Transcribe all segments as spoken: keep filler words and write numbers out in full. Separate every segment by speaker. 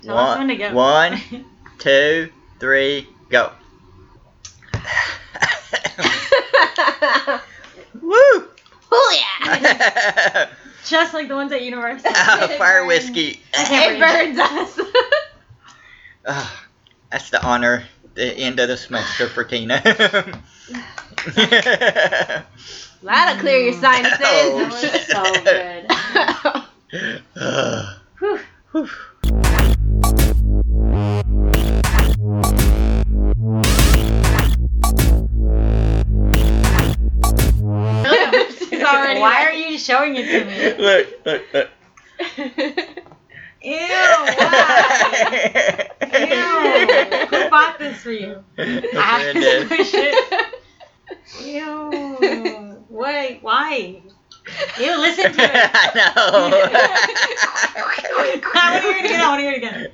Speaker 1: Tell us when to go.
Speaker 2: One, two, three, go. Woo!
Speaker 3: Oh yeah!
Speaker 1: Just like the ones at Universal.
Speaker 2: Oh, fire whiskey.
Speaker 3: It burns us.
Speaker 2: Oh, that's the honor, the end of the semester for Tina.
Speaker 3: That'll clear your sinuses.
Speaker 2: Oh,
Speaker 1: That was so good.
Speaker 2: uh,
Speaker 1: Whew.
Speaker 2: whew.
Speaker 1: Already Why are you showing it to me?
Speaker 2: Look, look, look.
Speaker 1: Ew, why? Ew. Who bought this for you? I have to squish it. Ew. Wait, why? Ew, listen to it.
Speaker 2: I know.
Speaker 1: I want to hear it again. I want to hear it again.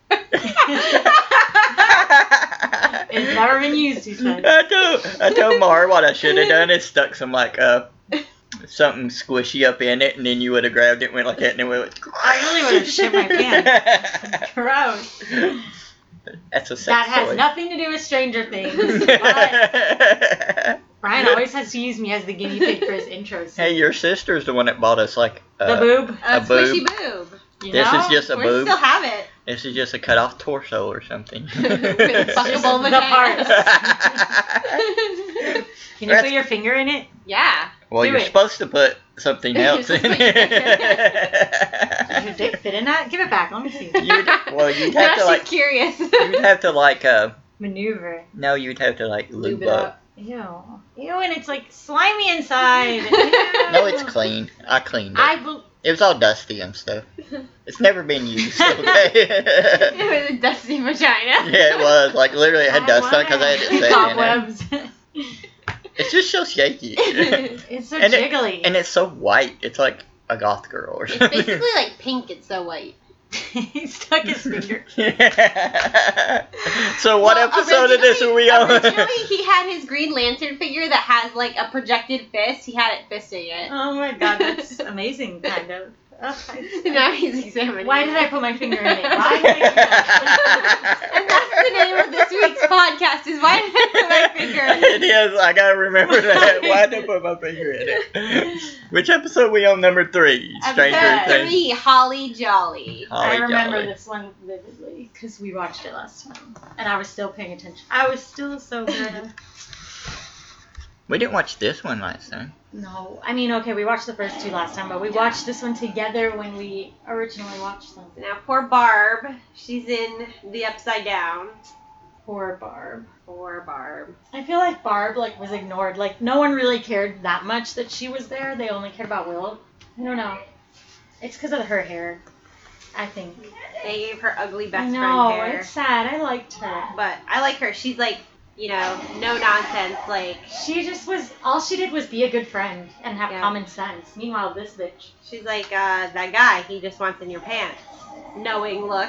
Speaker 1: It's never been used, he said.
Speaker 2: I told, I told Mar what I should have done is stuck some like uh something squishy up in it, and then you would have grabbed it and went like that, and it went.
Speaker 1: I really would have shit my pants. Gross.
Speaker 2: That's a sex
Speaker 1: That has
Speaker 2: toy.
Speaker 1: nothing to do with Stranger Things. But Brian always has to use me as the guinea pig for his intros.
Speaker 2: Hey, your sister's the one that bought us like uh,
Speaker 1: The boob.
Speaker 3: A
Speaker 2: A boob.
Speaker 3: squishy boob.
Speaker 1: You
Speaker 2: This
Speaker 1: know?
Speaker 2: is just a
Speaker 3: We
Speaker 2: boob.
Speaker 3: still have it.
Speaker 2: This is just a cut off torso or something.
Speaker 3: Fuckable
Speaker 1: The
Speaker 3: vagina.
Speaker 1: Can you put your finger in it?
Speaker 3: Yeah.
Speaker 2: Well,
Speaker 1: Do
Speaker 2: you're
Speaker 1: it.
Speaker 2: supposed to put something else in
Speaker 1: Does your
Speaker 2: it.
Speaker 1: dick fit in that? Give it back. Let me see.
Speaker 2: You'd, well, you'd
Speaker 3: Now
Speaker 2: have to
Speaker 3: she's
Speaker 2: like.
Speaker 3: curious.
Speaker 2: You'd have to like uh.
Speaker 1: Maneuver.
Speaker 2: No, you'd have to like lube,
Speaker 3: Lube it
Speaker 2: up.
Speaker 3: up.
Speaker 1: Ew. Ew, and it's like slimy inside.
Speaker 2: No, it's clean. I cleaned it.
Speaker 1: I bel
Speaker 2: It was all dusty and stuff. It's never been used. Okay.
Speaker 3: It was a dusty vagina.
Speaker 2: Yeah, it was. Like, literally, it had
Speaker 1: I
Speaker 2: dust on it because I had it set in it.
Speaker 1: Cobwebs.
Speaker 2: It's just so shaky.
Speaker 1: It's so
Speaker 2: And it-
Speaker 1: jiggly.
Speaker 2: And it's so white. It's like a goth girl or
Speaker 3: It's
Speaker 2: something.
Speaker 3: basically like pink. It's so white.
Speaker 1: He stuck his finger.
Speaker 2: So what
Speaker 3: Well,
Speaker 2: episode of this are we on?
Speaker 3: Originally, he had his Green Lantern figure that has like a projected fist. He had it fisting it.
Speaker 1: Oh my god, that's amazing, kind of. Oh, I-
Speaker 3: Now he's examining.
Speaker 1: Why
Speaker 3: it.
Speaker 1: did I put my finger in it? Why did I do that?
Speaker 3: And that's the name of this week's podcast. Is why did I put my finger in
Speaker 2: It
Speaker 3: it?
Speaker 2: is. I gotta remember that. Why did I put my finger in it? Which episode we on? Number three. Stranger
Speaker 1: Episode
Speaker 2: Things.
Speaker 3: Three, Holly Jolly.
Speaker 1: I
Speaker 2: Holly
Speaker 1: remember
Speaker 2: Jolly.
Speaker 1: this one vividly because we watched it last time, and I was still paying attention. I was still so good.
Speaker 2: We didn't watch this one last time.
Speaker 1: No, I mean, okay, we watched the first two last time, but we watched this one together when we originally watched them.
Speaker 3: Now poor Barb. She's in the Upside Down.
Speaker 1: Poor Barb.
Speaker 3: Poor Barb.
Speaker 1: I feel like Barb like was ignored. Like no one really cared that much that she was there. They only cared about Will. I don't know. It's because of her hair, I think.
Speaker 3: They gave her ugly best
Speaker 1: I know,
Speaker 3: friend hair.
Speaker 1: it's sad. I liked her.
Speaker 3: But I like her. She's like, you know, no nonsense. Like,
Speaker 1: She just was, all she did was be a good friend and have
Speaker 3: Yeah.
Speaker 1: common sense. Meanwhile, this bitch.
Speaker 3: she's like uh, that guy. He just wants in your pants. Knowing look.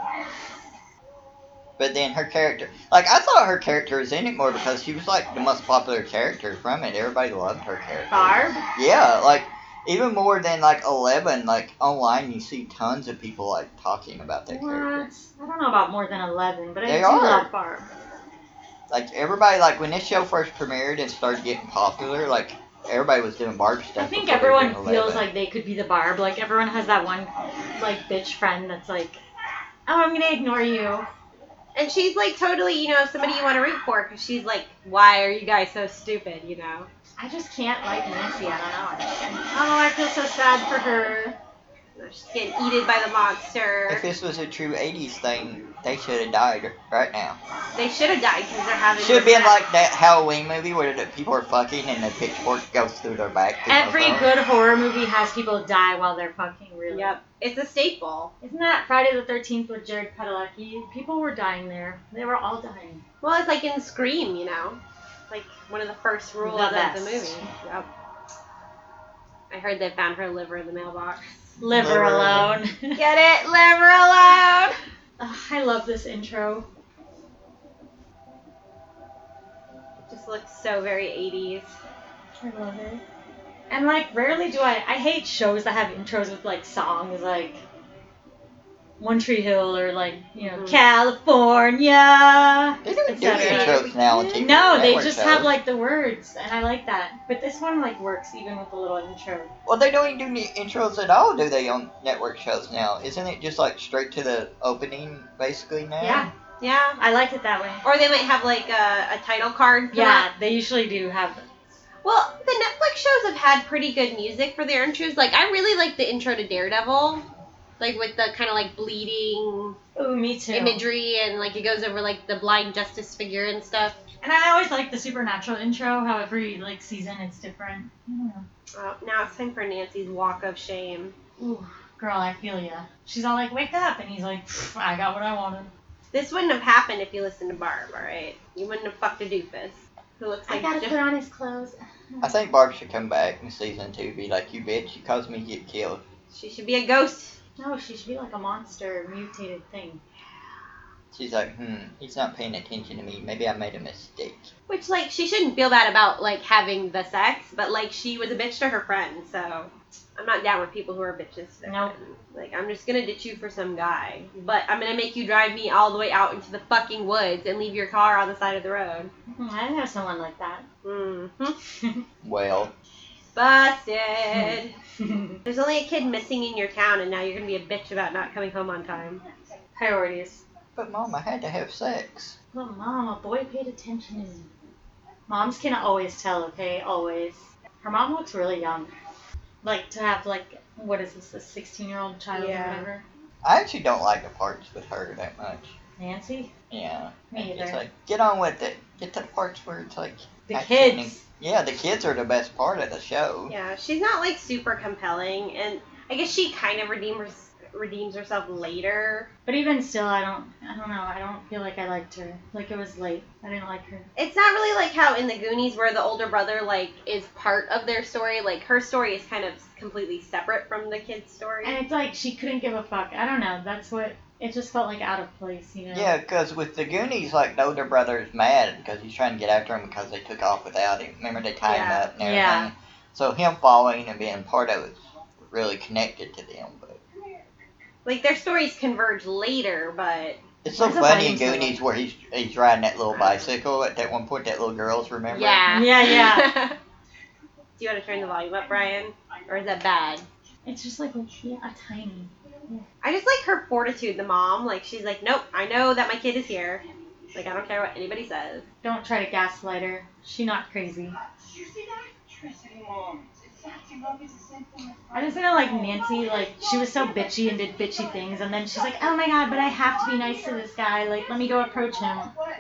Speaker 2: But then her character, like I thought her character was in it more because she was like the most popular character from it. Everybody loved her character.
Speaker 1: Barb?
Speaker 2: Yeah, like even more than like Eleven. Like online, you see tons of people like talking about that
Speaker 1: What?
Speaker 2: character.
Speaker 1: I don't know about more than eleven, but I
Speaker 2: They
Speaker 1: do
Speaker 2: are.
Speaker 1: love Barb.
Speaker 2: Like everybody, like when this show first premiered and started getting popular, like everybody was doing Barb stuff.
Speaker 1: I think
Speaker 2: before they were
Speaker 1: everyone
Speaker 2: doing
Speaker 1: feels
Speaker 2: Eleven.
Speaker 1: like they could be the Barb. Like everyone has that one, like bitch friend that's like, oh, I'm gonna ignore you.
Speaker 3: And she's like totally, you know, somebody you want to root for because she's like, why are you guys so stupid, you know?
Speaker 1: I just can't like Nancy. I don't know. Oh, I feel so sad for her.
Speaker 3: She's getting eaten by the monster.
Speaker 2: If this was a true eighties thing, they should have died right now.
Speaker 3: They should have died because they're having.
Speaker 2: Should have been
Speaker 3: regret.
Speaker 2: like that Halloween movie where the people are fucking and the pitchfork goes through their back.
Speaker 1: Every good horror movie has people die while they're fucking. Really.
Speaker 3: Yep, it's a staple.
Speaker 1: Isn't that Friday the thirteenth with Jared Padalecki? People were dying there. They were all dying.
Speaker 3: Well, it's like in Scream, you know, like one of the first rules
Speaker 1: The
Speaker 3: of
Speaker 1: best.
Speaker 3: the movie. Yep. I heard they found her liver in the mailbox.
Speaker 1: Live her
Speaker 2: Liver.
Speaker 1: alone.
Speaker 3: Get it? Liver alone.
Speaker 1: Ugh, I love this intro.
Speaker 3: It just looks so very eighties.
Speaker 1: I love it. And like, rarely do I. I hate shows that have intros with like songs. Like, One Tree Hill or like, you know,
Speaker 3: Mhm.
Speaker 1: California.
Speaker 2: They don't do
Speaker 1: et cetera.
Speaker 2: intros now on T V.
Speaker 1: No, they
Speaker 2: network
Speaker 1: just
Speaker 2: shows.
Speaker 1: have like the words, and I like that. But this one like works even with a little intro.
Speaker 2: Well, they don't even do any intros at all, do they, on network shows now? Isn't it just like straight to the opening, basically, now?
Speaker 1: Yeah,
Speaker 3: Yeah.
Speaker 1: I like it that way.
Speaker 3: Or they might have like a, a title card. come
Speaker 1: Yeah,
Speaker 3: up.
Speaker 1: they usually do have.
Speaker 3: Well, the Netflix shows have had pretty good music for their intros. Like, I really like the intro to Daredevil. Like, with the kind of, like, bleeding
Speaker 1: Ooh, me too.
Speaker 3: imagery and, like, it goes over, like, the blind justice figure and stuff.
Speaker 1: And I always like the Supernatural intro. How every like season it's different. I don't know.
Speaker 3: Oh, now it's time for Nancy's walk of shame.
Speaker 1: Ooh, girl, I feel ya. She's all like, wake up, and he's like, "Pff, I got what I wanted.
Speaker 3: This wouldn't have happened if you listened to Barb, alright? You wouldn't have fucked a doofus. Who looks
Speaker 1: I
Speaker 3: like
Speaker 1: gotta
Speaker 3: just...
Speaker 1: put on his clothes.
Speaker 2: I think Barb should come back in season two, be like, you bitch, you caused me to get killed.
Speaker 3: She should be a ghost.
Speaker 1: No, she should be like a monster, mutated thing.
Speaker 2: She's like, hmm, he's not paying attention to me. Maybe I made a mistake.
Speaker 3: Which, like, she shouldn't feel bad about, like, having the sex, but, like, she was a bitch to her friend, so I'm not down with people who are bitches to their
Speaker 1: Nope.
Speaker 3: friends. Like, I'm just gonna ditch you for some guy, but I'm gonna make you drive me all the way out into the fucking woods and leave your car on the side of the road.
Speaker 1: Hmm, I didn't have someone like that.
Speaker 3: Mm-hmm.
Speaker 2: Well,
Speaker 3: Busted. There's only a kid missing in your town, and now you're gonna be a bitch about not coming home on time.
Speaker 1: Priorities.
Speaker 2: but Mom, I had to have sex.
Speaker 1: Well, Mom, a boy paid attention to me. Moms can always tell, okay? Always. Her mom looks really young. Like, to have, like, what is this, a sixteen-year-old child
Speaker 3: Yeah.
Speaker 1: or whatever?
Speaker 2: I actually don't like the parts with her that much.
Speaker 1: Nancy?
Speaker 2: Yeah.
Speaker 1: Me
Speaker 2: It's
Speaker 1: either.
Speaker 2: like, get on with it. Get to the parts where it's like...
Speaker 1: The
Speaker 2: action
Speaker 1: kids.
Speaker 2: and- Yeah, the kids are the best part of the show.
Speaker 3: Yeah, she's not, like, super compelling, and I guess she kind of redeems redeems herself later.
Speaker 1: But even still, I don't, I don't know, I don't feel like I liked her. Like, it was late. I didn't like her.
Speaker 3: It's not really like how in the Goonies where the older brother, like, is part of their story. Like, her story is kind of completely separate from the kid's story.
Speaker 1: And it's like, she couldn't give a fuck. I don't know, that's what, it just felt like out of place, you know?
Speaker 2: Yeah, because with the Goonies, like, the older brother is mad because he's trying to get after him because they took off without him. Remember, they tied him
Speaker 3: Yeah.
Speaker 2: up and everything?
Speaker 1: Yeah.
Speaker 2: So him following and being part of it's really connected to them. But
Speaker 3: Like, their stories converge later, but...
Speaker 2: it's so
Speaker 1: Why is it
Speaker 2: funny in
Speaker 1: fighting so
Speaker 2: Goonies where he's he's riding that little bicycle at that one point, that little girl's, remember?
Speaker 3: Yeah.
Speaker 1: Yeah, yeah.
Speaker 3: Do you want to turn the volume up, Brian? Or is that bad?
Speaker 1: It's just like, yeah, a tiny.
Speaker 3: I just like her fortitude, the mom. Like, she's like, nope, I know that my kid is here. Like, I don't care what anybody says.
Speaker 1: Don't try to gaslight her. She not crazy. I just feel like Nancy, like, she was so bitchy and did bitchy things, and then she's like, oh my god, but I have to be nice to this guy. Like, let me go approach him.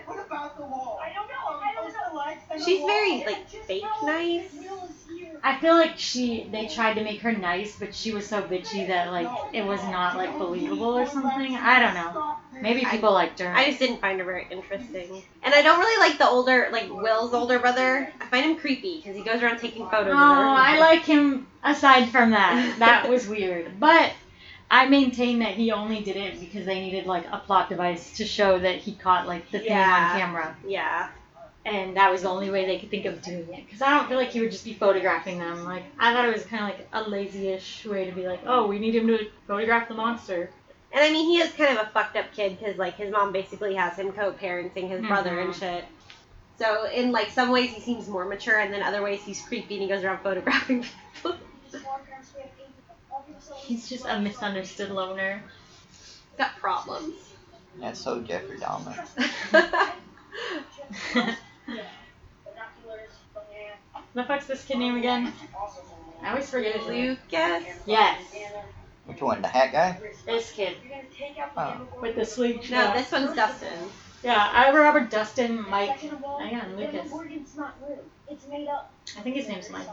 Speaker 3: She's very, like, fake nice.
Speaker 1: I feel like she, they tried to make her nice, but she was so bitchy that, like, it was not, like, believable or something. I don't know. Maybe people liked her.
Speaker 3: I just didn't find her very interesting. And I don't really like the older, like, Will's older brother. I find him creepy because he goes around taking photos
Speaker 1: Oh,
Speaker 3: of her.
Speaker 1: I like him aside from that. That was weird. But I maintain that he only did it because they needed, like, a plot device to show that he caught, like, the thing
Speaker 3: Yeah.
Speaker 1: on camera.
Speaker 3: Yeah.
Speaker 1: And that was the only way they could think of doing it. Because I don't feel like he would just be photographing them. Like, I thought it was kind of like a lazy-ish way to be like, oh, we need him to photograph the monster.
Speaker 3: And I mean, he is kind of a fucked up kid because, like, his mom basically has him co-parenting his brother and
Speaker 1: Mhm.
Speaker 3: shit. So, in, like, some ways he seems more mature, and then other ways he's creepy and he goes around photographing people.
Speaker 1: He's just a misunderstood loner.
Speaker 3: He's got problems.
Speaker 2: That's so Jeffrey Dahmer.
Speaker 1: The fuck's this kid name again? I always forget his name.
Speaker 3: Lucas?
Speaker 1: Yes,
Speaker 2: Which one, the hat guy?
Speaker 1: this kid
Speaker 2: Oh.
Speaker 1: with the sleek
Speaker 3: No,
Speaker 1: shirt.
Speaker 3: this one's Dustin.
Speaker 1: Yeah, I remember Dustin, Mike, hang on, Lucas. I think his name's Mike.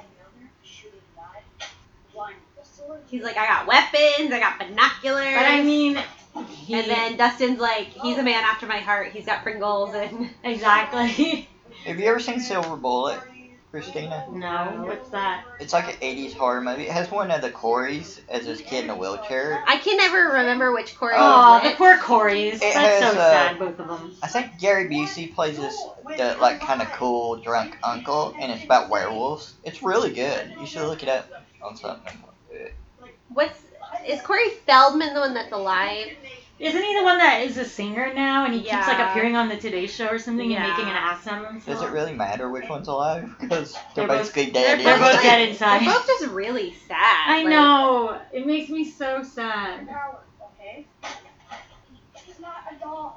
Speaker 3: He's like, I got weapons, I got binoculars.
Speaker 1: But I mean, he,
Speaker 3: And then Dustin's like, he's a man after my heart. He's got Pringles and...
Speaker 1: exactly.
Speaker 2: Have you ever seen Silver Bullet, Christina?
Speaker 1: No, what's that?
Speaker 2: It's like an eighties horror movie. It has one of the Corys as this kid in a wheelchair.
Speaker 3: I can never remember which Corey
Speaker 1: Oh,
Speaker 3: was
Speaker 1: the
Speaker 3: which.
Speaker 1: poor Corys.
Speaker 2: It
Speaker 1: That's
Speaker 2: has,
Speaker 1: so
Speaker 2: uh,
Speaker 1: sad, both of them.
Speaker 2: I think Gary Busey plays this, the, like, kind of cool drunk uncle, and it's about werewolves. It's really good. You should look it up on something.
Speaker 3: What's... Is Corey Feldman the one that's alive?
Speaker 1: Isn't he the one that is a singer now, and he keeps like
Speaker 3: Yeah.
Speaker 1: appearing on the Today Show or something
Speaker 3: Yeah.
Speaker 1: and making an ass out of himself?
Speaker 2: Does it really matter which one's alive? Because they're,
Speaker 1: They're both-
Speaker 2: basically dead.
Speaker 3: they're
Speaker 1: They're
Speaker 2: anyway.
Speaker 1: both dead inside.
Speaker 3: They're both just really sad.
Speaker 1: I
Speaker 3: like-
Speaker 1: know. It makes me so sad.
Speaker 4: Okay? She's not a doll.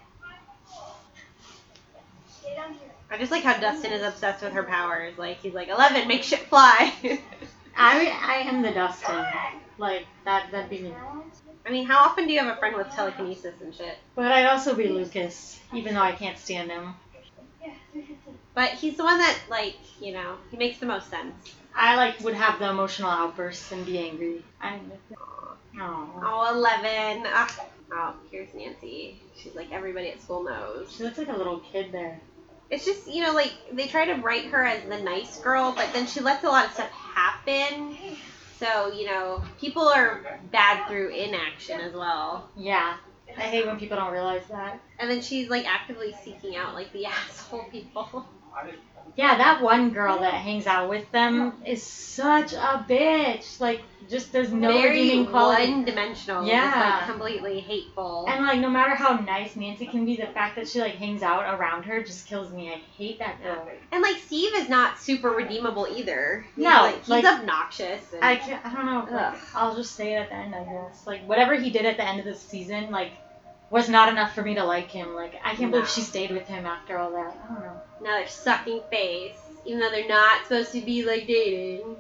Speaker 4: Stay down here.
Speaker 3: I just like how Dustin is obsessed with her powers. Like he's like, Eleven, make shit fly.
Speaker 1: I I am the Dustin. Like that that'd be me.
Speaker 3: I mean, how often do you have a friend with telekinesis and shit?
Speaker 1: But I'd also be Lucas, even though I can't stand him.
Speaker 3: But he's the one that, like, you know, he makes the most sense.
Speaker 1: I like would have the emotional outbursts and be angry. I'm oh.
Speaker 3: Oh, Eleven. Ah. Oh, here's Nancy. She's like, everybody at school knows.
Speaker 1: She looks like a little kid there.
Speaker 3: It's just, you know, like, they try to write her as the nice girl, but then she lets a lot of stuff happen. So, you know, people are bad through inaction as well.
Speaker 1: Yeah. I hate when people don't realize that.
Speaker 3: And then she's, like, actively seeking out, like, the asshole people.
Speaker 1: Yeah, that one girl that hangs out with them is such a bitch. Like, just there's no
Speaker 3: Very
Speaker 1: redeeming quality.
Speaker 3: one-dimensional.
Speaker 1: Yeah.
Speaker 3: Just, like, completely hateful.
Speaker 1: And like, no matter how nice Nancy can be, the fact that she like hangs out around her just kills me. I hate that girl.
Speaker 3: And, like, Steve is not super redeemable either. He's,
Speaker 1: No,
Speaker 3: like, he's
Speaker 1: like-
Speaker 3: obnoxious. And,
Speaker 1: I can't, I don't know. Like,
Speaker 3: Ugh.
Speaker 1: I'll just say it at the end, I guess. Like, whatever he did at the end of the season, like, was not enough for me to like him. Like, I can't
Speaker 3: No.
Speaker 1: believe she stayed with him after all that. I don't know.
Speaker 3: now they're sucking face, even though they're not supposed to be, like, dating.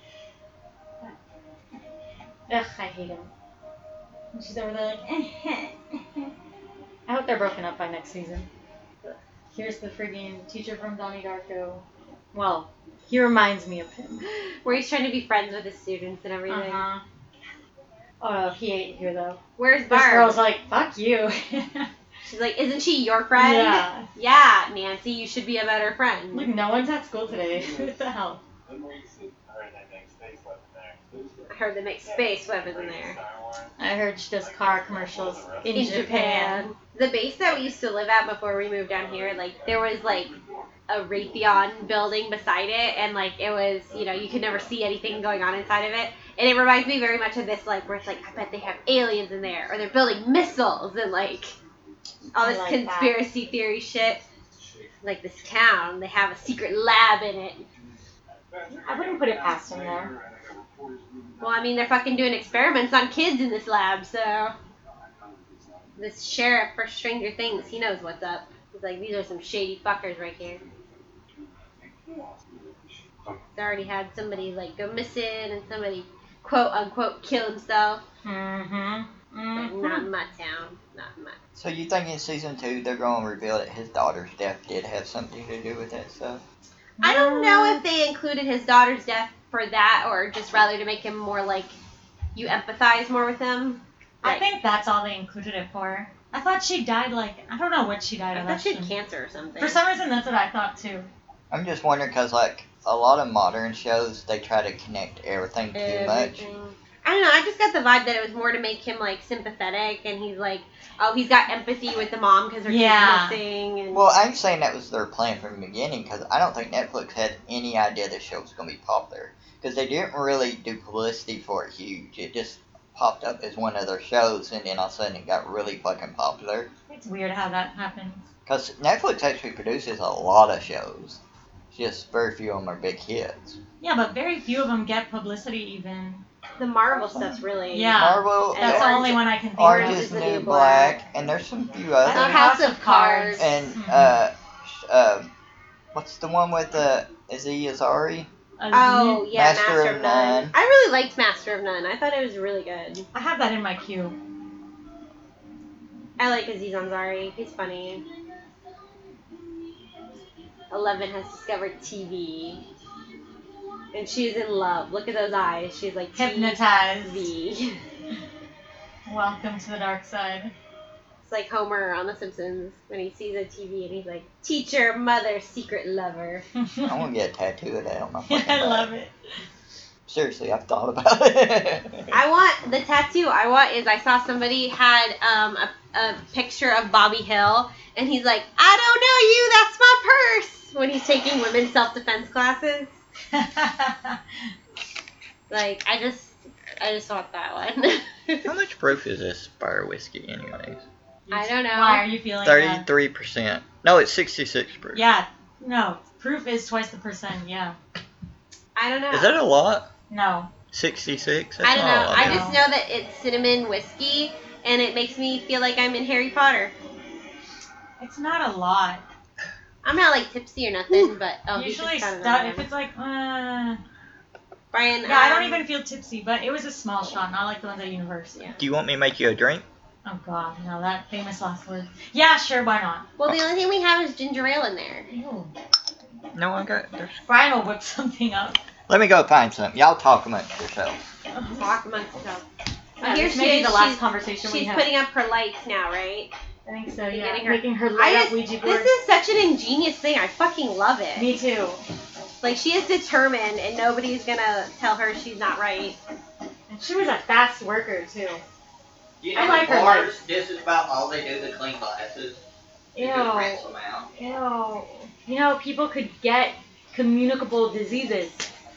Speaker 1: Ugh, I hate him. And she's over there like, I hope they're broken up by next season. Here's the friggin' teacher from Donnie Darko. Well, he reminds me of him.
Speaker 3: Where he's trying to be friends with his students and everything.
Speaker 1: Uh-huh. Oh, no, he ain't here, though.
Speaker 3: Where's
Speaker 1: This
Speaker 3: Barb?
Speaker 1: girl's like, fuck you.
Speaker 3: She's like, isn't she your friend?
Speaker 1: Yeah.
Speaker 3: Yeah, Nancy, you should be a better friend.
Speaker 1: Look, no one's at school today. What the hell?
Speaker 3: I heard they make space weapons in there.
Speaker 1: I heard she does car commercials in,
Speaker 3: In
Speaker 1: Japan.
Speaker 3: Japan. The base that we used to live at before we moved down here, like, there was, like, a Raytheon building beside it, and, like, it was, you know, you could never see anything going on inside of it. And it reminds me very much of this, like, where it's like, I bet they have aliens in there, or they're building missiles, and, like, all
Speaker 1: I
Speaker 3: this
Speaker 1: like
Speaker 3: conspiracy theory shit. Like, this town, they have a secret lab in it.
Speaker 1: I wouldn't put it past him, though.
Speaker 3: Well, I mean, they're fucking doing experiments on kids in this lab, so... This sheriff for Stranger Things, he knows what's up. He's like, these are some shady fuckers right here. They already had somebody, like, go missing and somebody, quote-unquote, kill himself.
Speaker 1: Mm-hmm.
Speaker 3: But
Speaker 1: Mm-hmm.
Speaker 3: not in my town. Not in my...
Speaker 2: So you think in season two they're going to reveal that his daughter's death did have something to do with that stuff?
Speaker 3: I don't know if they included his daughter's death for that, or just rather to make him more, like, you empathize more with him.
Speaker 1: I
Speaker 3: Like,
Speaker 1: think that's all they included it for. I thought she died, like, I don't know what she died
Speaker 3: I
Speaker 1: of.
Speaker 3: thought she had
Speaker 1: actually.
Speaker 3: cancer or something.
Speaker 1: For some reason, that's what I thought, too.
Speaker 2: I'm just wondering because, like, a lot of modern shows, they try to connect everything too much.
Speaker 3: Everything. I don't know, I just got the vibe that it was more to make him, like, sympathetic, and he's like, oh, he's got empathy with the mom because her
Speaker 1: Yeah.
Speaker 3: kid's missing, and...
Speaker 2: Well, I'm saying that was their plan from the beginning because I don't think Netflix had any idea the show was going to be popular. Because they didn't really do publicity for it huge. It just popped up as one of their shows, and then all of a sudden it got really fucking popular.
Speaker 1: It's weird how that happens.
Speaker 2: Because Netflix actually produces a lot of shows. Just very few of them are big hits.
Speaker 1: Yeah, but very few of them get publicity, even.
Speaker 3: The Marvel stuff's really...
Speaker 1: Yeah.
Speaker 2: Marvel,
Speaker 3: And
Speaker 1: That's the
Speaker 3: Orange-
Speaker 1: only one I can think
Speaker 2: Orange
Speaker 1: of.
Speaker 2: is the New Black, and there's some few
Speaker 3: I
Speaker 2: others.
Speaker 3: thought House of Cards.
Speaker 2: And,
Speaker 1: Mhm.
Speaker 2: uh, sh- uh, what's the one with uh, Aziz Ansari?
Speaker 3: Oh, yeah,
Speaker 2: Master
Speaker 3: Master,
Speaker 2: of
Speaker 3: of None.
Speaker 2: None.
Speaker 3: I really liked Master of None. I thought it was really good.
Speaker 1: I have that in my queue.
Speaker 3: I like Aziz Ansari. He's funny. Eleven has discovered T V. And she's in love. Look at those eyes. She's like
Speaker 1: Hypnotized.
Speaker 3: T V.
Speaker 1: Welcome to the dark side.
Speaker 3: It's like Homer on The Simpsons when he sees a T V and he's like, teacher, mother, secret lover.
Speaker 2: I want to get a tattoo of that on my fucking
Speaker 1: I
Speaker 2: back.
Speaker 1: love it.
Speaker 2: Seriously, I've thought about it.
Speaker 3: I want, the tattoo I want is I saw somebody had um, a, a picture of Bobby Hill and he's like, I don't know you, that's my purse, when he's taking women's self-defense classes. Like, I just, I just want that one.
Speaker 2: How much proof is this fire whiskey, anyways?
Speaker 3: I don't know.
Speaker 1: Why are you feeling that?
Speaker 2: Thirty-three percent. No, it's sixty-six proof.
Speaker 1: Yeah. No. Proof is twice the percent. Yeah.
Speaker 3: I don't know.
Speaker 2: Is that a lot?
Speaker 1: No.
Speaker 2: Sixty-six.
Speaker 3: I don't know.
Speaker 2: Not a lot.
Speaker 3: I just know that it's cinnamon whiskey, and it makes me feel like I'm in Harry Potter.
Speaker 1: It's not a lot.
Speaker 3: I'm not like tipsy or nothing, but oh, he's
Speaker 1: Usually,
Speaker 3: just kind of
Speaker 1: stuff,
Speaker 3: annoying.
Speaker 1: if it's like, uh,
Speaker 3: Brian.
Speaker 1: yeah, I don't
Speaker 3: um,
Speaker 1: even feel tipsy, but it was a small shot, not like the ones at university.
Speaker 3: Yeah.
Speaker 2: Do you want me to make you a drink?
Speaker 1: Oh God, no, that famous last word. Yeah, sure, why not?
Speaker 3: Well, the only thing we have is ginger ale in there.
Speaker 1: Ew.
Speaker 2: No, I got. There's...
Speaker 1: Brian will whip something up.
Speaker 2: Let me go find some. Y'all talk amongst yourselves.
Speaker 3: Talk amongst yourselves.
Speaker 1: Yeah,
Speaker 3: Here
Speaker 1: this
Speaker 3: she
Speaker 1: may be
Speaker 3: is.
Speaker 1: the last
Speaker 3: She's-
Speaker 1: conversation we
Speaker 3: She's
Speaker 1: have.
Speaker 3: putting up her lights now, right?
Speaker 1: I think so, yeah.
Speaker 3: Getting her-
Speaker 1: Making her
Speaker 3: I
Speaker 1: light up
Speaker 3: just,
Speaker 1: Ouija board.
Speaker 3: this is such an ingenious thing. I fucking love it.
Speaker 1: Me too.
Speaker 3: Like, she is determined, and nobody's gonna tell her she's not right.
Speaker 1: And she was a fast worker too.
Speaker 2: You
Speaker 1: I like her bars,
Speaker 2: This is about all they do to clean glasses.
Speaker 1: Ew.
Speaker 2: them out.
Speaker 1: Ew. You know, people could get communicable diseases.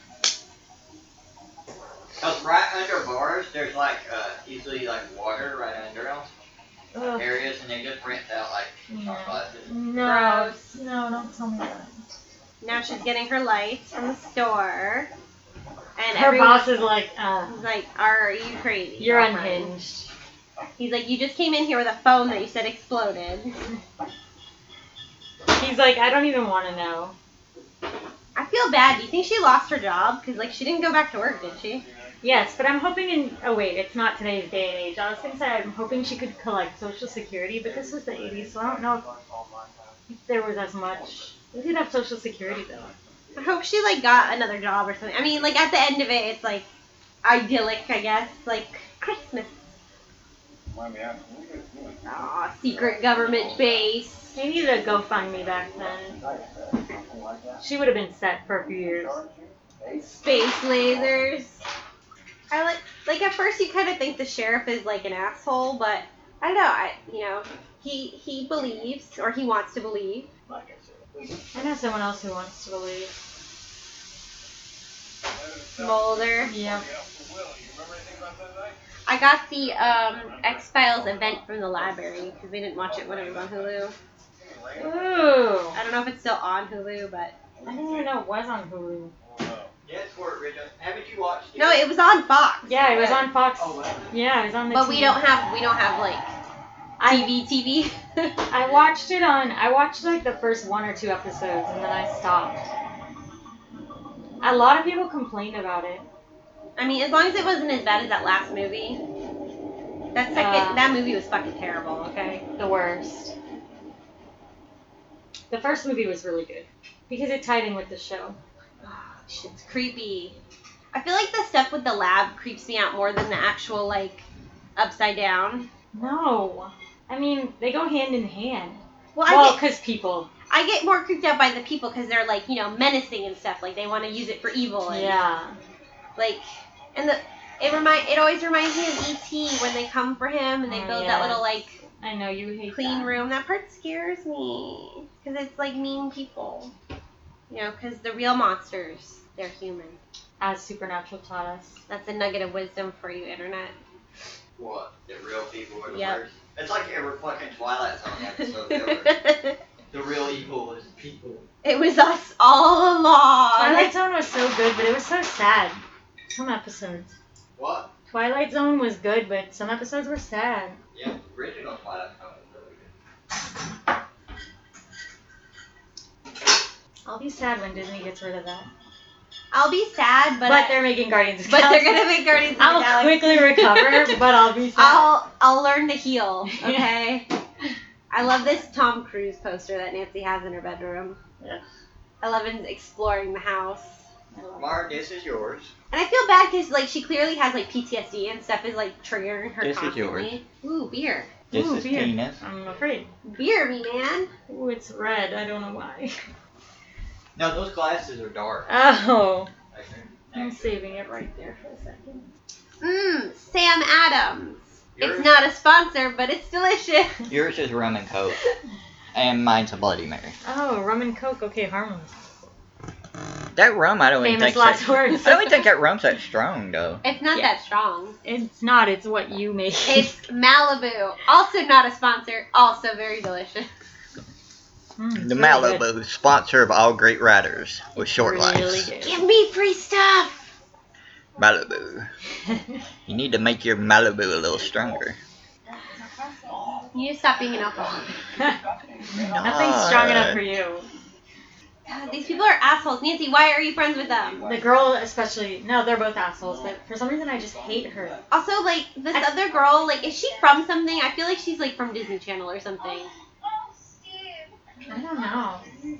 Speaker 2: Cause right under bars, there's like uh, usually like water right under them
Speaker 1: Ugh.
Speaker 2: areas, and they just rinse out like
Speaker 1: Yeah.
Speaker 2: glasses.
Speaker 1: No.
Speaker 3: Gross.
Speaker 1: No, don't tell me that.
Speaker 3: Now she's getting her lights from the store. And
Speaker 1: Her
Speaker 3: everyone-
Speaker 1: boss is like, uh,
Speaker 3: He's like, are you crazy?
Speaker 1: you're
Speaker 3: girlfriend?"
Speaker 1: unhinged.
Speaker 3: He's like, you just came in here with a phone that you said exploded.
Speaker 1: He's like, I don't even want to know.
Speaker 3: I feel bad. Do you think she lost her job? Because, like, she didn't go back to work, did she?
Speaker 1: Yes, but I'm hoping in. Oh wait, it's not today's day and age. I was gonna say I'm hoping she could collect Social Security, but this was the eighties, so I don't know if, if there was as much. We did have Social Security though.
Speaker 3: I hope she, like, got another job or something. I mean, like, at the end of it, it's, like, idyllic, I guess. Like, Christmas. Aw, secret government base.
Speaker 1: They needed a GoFundMe back then. She would have been set for a few years.
Speaker 3: Space lasers. I like, like at first you kind of think the sheriff is like an asshole, but I don't know. I, you know, he he believes or he wants to believe.
Speaker 1: I know someone else who wants to believe.
Speaker 3: Mulder.
Speaker 1: Yeah.
Speaker 3: I got the um, X Files event from the library because we didn't watch it when it was on Hulu.
Speaker 1: Ooh.
Speaker 3: I don't know if it's still on Hulu, but
Speaker 1: I didn't even know it was on Hulu.
Speaker 2: Yeah, it's for original. Haven't you watched it?
Speaker 3: no, it was on Fox.
Speaker 1: Yeah, it was on Fox.
Speaker 2: Oh, wow.
Speaker 1: Yeah, it was on the
Speaker 3: But
Speaker 1: T V.
Speaker 3: we don't have we don't have like
Speaker 1: I-
Speaker 3: T V T V.
Speaker 1: I watched it on. I watched like the first one or two episodes, and then I stopped. A lot of people complained about it.
Speaker 3: I mean, as long as it wasn't as bad as that last movie. That second
Speaker 1: Uh,
Speaker 3: that movie was fucking terrible. Okay.
Speaker 1: The worst. The first movie was really good because it tied in with the show.
Speaker 3: Shit's creepy. I feel like the stuff with the lab creeps me out more than the actual, like, upside down.
Speaker 1: No, I mean they go hand in hand.
Speaker 3: Well, I
Speaker 1: Well,
Speaker 3: get
Speaker 1: because people.
Speaker 3: I get more creeped out by the people because they're, like, you know, menacing and stuff. Like, they want to use it for evil. And,
Speaker 1: Yeah.
Speaker 3: Like, and the it remind it always reminds me of E T when they come for him and they
Speaker 1: Oh,
Speaker 3: build
Speaker 1: yeah.
Speaker 3: that little, like,
Speaker 1: I know you hate
Speaker 3: clean
Speaker 1: that.
Speaker 3: room. That part scares me because it's, like, mean people. You know, because the real monsters, they're human.
Speaker 1: As Supernatural taught us.
Speaker 3: That's a nugget of wisdom for you, Internet.
Speaker 2: What? The real people are the
Speaker 3: Yep.
Speaker 2: worst? It's like every fucking Twilight Zone episode ever. The real evil is people.
Speaker 3: It was us all along.
Speaker 1: Twilight Zone was so good, but it was so sad. Some episodes.
Speaker 2: What?
Speaker 1: Twilight Zone was good, but some episodes were sad.
Speaker 2: Yeah, original Twilight Zone was really good.
Speaker 1: I'll be sad when Disney gets rid of that.
Speaker 3: I'll be sad, but,
Speaker 1: But,
Speaker 3: I-
Speaker 1: they're making Guardians of the
Speaker 3: but they're
Speaker 1: Galaxy.
Speaker 3: gonna make Guardians of the
Speaker 1: I'll
Speaker 3: Galaxy.
Speaker 1: quickly recover, but I'll be sad.
Speaker 3: I'll I'll learn to heal. Okay. I love this Tom Cruise poster that Nancy has in her bedroom.
Speaker 1: Yeah.
Speaker 3: Eleven's exploring the house.
Speaker 2: Mar, this is yours.
Speaker 3: And I feel bad because like she clearly has like P T S D and stuff is like triggering her
Speaker 2: This is
Speaker 3: constantly. Ooh, beer.
Speaker 2: This
Speaker 1: Ooh,
Speaker 2: is
Speaker 1: beer.
Speaker 2: Tina's.
Speaker 1: I'm afraid.
Speaker 3: Beer me, man.
Speaker 1: Ooh, it's red. I don't know why.
Speaker 2: No, those glasses are dark.
Speaker 1: Oh.
Speaker 2: Right there.
Speaker 1: I'm saving it right there for a second.
Speaker 3: Mmm, Sam Adams.
Speaker 2: Yours?
Speaker 3: It's not a sponsor, but it's delicious.
Speaker 2: Yours is rum and coke. And mine's a Bloody Mary.
Speaker 1: Oh, rum and coke. Okay, harmless.
Speaker 2: That rum, I don't even
Speaker 1: Famous
Speaker 2: think.
Speaker 1: last
Speaker 2: that,
Speaker 1: words.
Speaker 2: I don't even think that rum's that strong, though.
Speaker 3: It's not
Speaker 1: Yeah.
Speaker 3: that strong.
Speaker 1: It's not. It's what you make.
Speaker 3: It's Malibu. Also not a sponsor. Also very delicious.
Speaker 1: Mm, it's
Speaker 2: The
Speaker 1: really
Speaker 2: Malibu,
Speaker 1: good.
Speaker 2: sponsor of all great riders with short
Speaker 1: Really
Speaker 2: lives.
Speaker 1: good.
Speaker 3: Give me free stuff.
Speaker 2: Malibu. You need to make your Malibu a little stronger.
Speaker 3: You need to stop being an alcoholic.
Speaker 1: Nothing's strong enough for you.
Speaker 3: God, these people are assholes. Nancy, why are you friends with them?
Speaker 1: The girl, especially. No, they're both assholes. But for some reason, I just hate her.
Speaker 3: Also, like, this other girl, like, is she from something? I feel like she's, like, from Disney Channel or something.
Speaker 1: I don't know.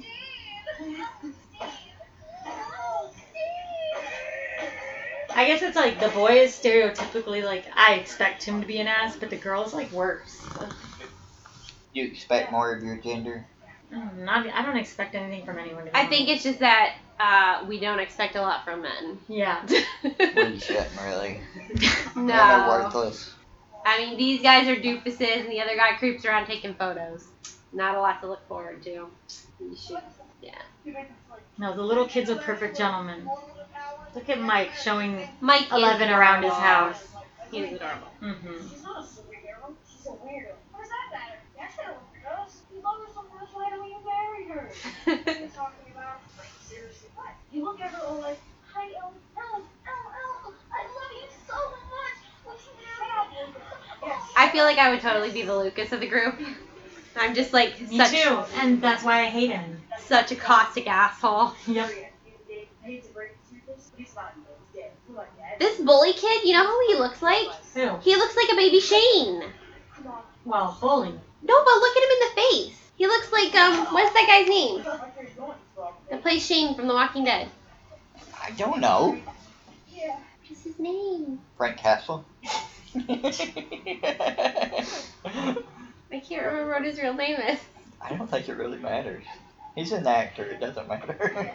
Speaker 1: I guess it's like the boy is stereotypically like I expect him to be an ass, but the girl's like worse.
Speaker 2: You expect more of your gender?
Speaker 1: Mm, Not, I don't expect anything from anyone. To be
Speaker 3: I think it's just that uh, we don't expect a lot from men.
Speaker 1: yeah.
Speaker 2: Well, you shouldn't really.
Speaker 3: No.
Speaker 2: They're worthless.
Speaker 3: I mean, these guys are doofuses, and the other guy creeps around taking photos. Not a lot to look forward to. You should, yeah.
Speaker 1: No, the little kid's a perfect gentleman. Look at Mike showing
Speaker 3: Mike
Speaker 1: Eleven
Speaker 3: is
Speaker 1: around his
Speaker 3: adorable.
Speaker 1: house.
Speaker 3: He's adorable.
Speaker 1: Mm-hmm.
Speaker 4: She's not a superhero. She's a weirdo. What does that matter? Yes, they're weirdos. You love her so much. Why don't you marry her? What are you talking about? Like, seriously, what? You look at her all like, hi, Ellen, Ellen, Ellen, Ellen, I love you so much. What's your name? Yes.
Speaker 3: I feel like I would totally be the Lucas of the group. I'm just like
Speaker 1: Me
Speaker 3: such
Speaker 1: too, and that's why I hate him.
Speaker 3: such a caustic asshole.
Speaker 1: Yep.
Speaker 3: This bully kid, you know who he looks like?
Speaker 1: Who?
Speaker 3: He looks like a baby Shane.
Speaker 1: Well, bully.
Speaker 3: No, but look at him in the face. He looks like um, what's that guy's name? That plays Shane from The Walking Dead.
Speaker 2: I don't know.
Speaker 3: What's his name?
Speaker 2: Frank Castle?
Speaker 3: I can't remember what his real name is.
Speaker 2: I don't think it really matters. He's an actor. It doesn't matter.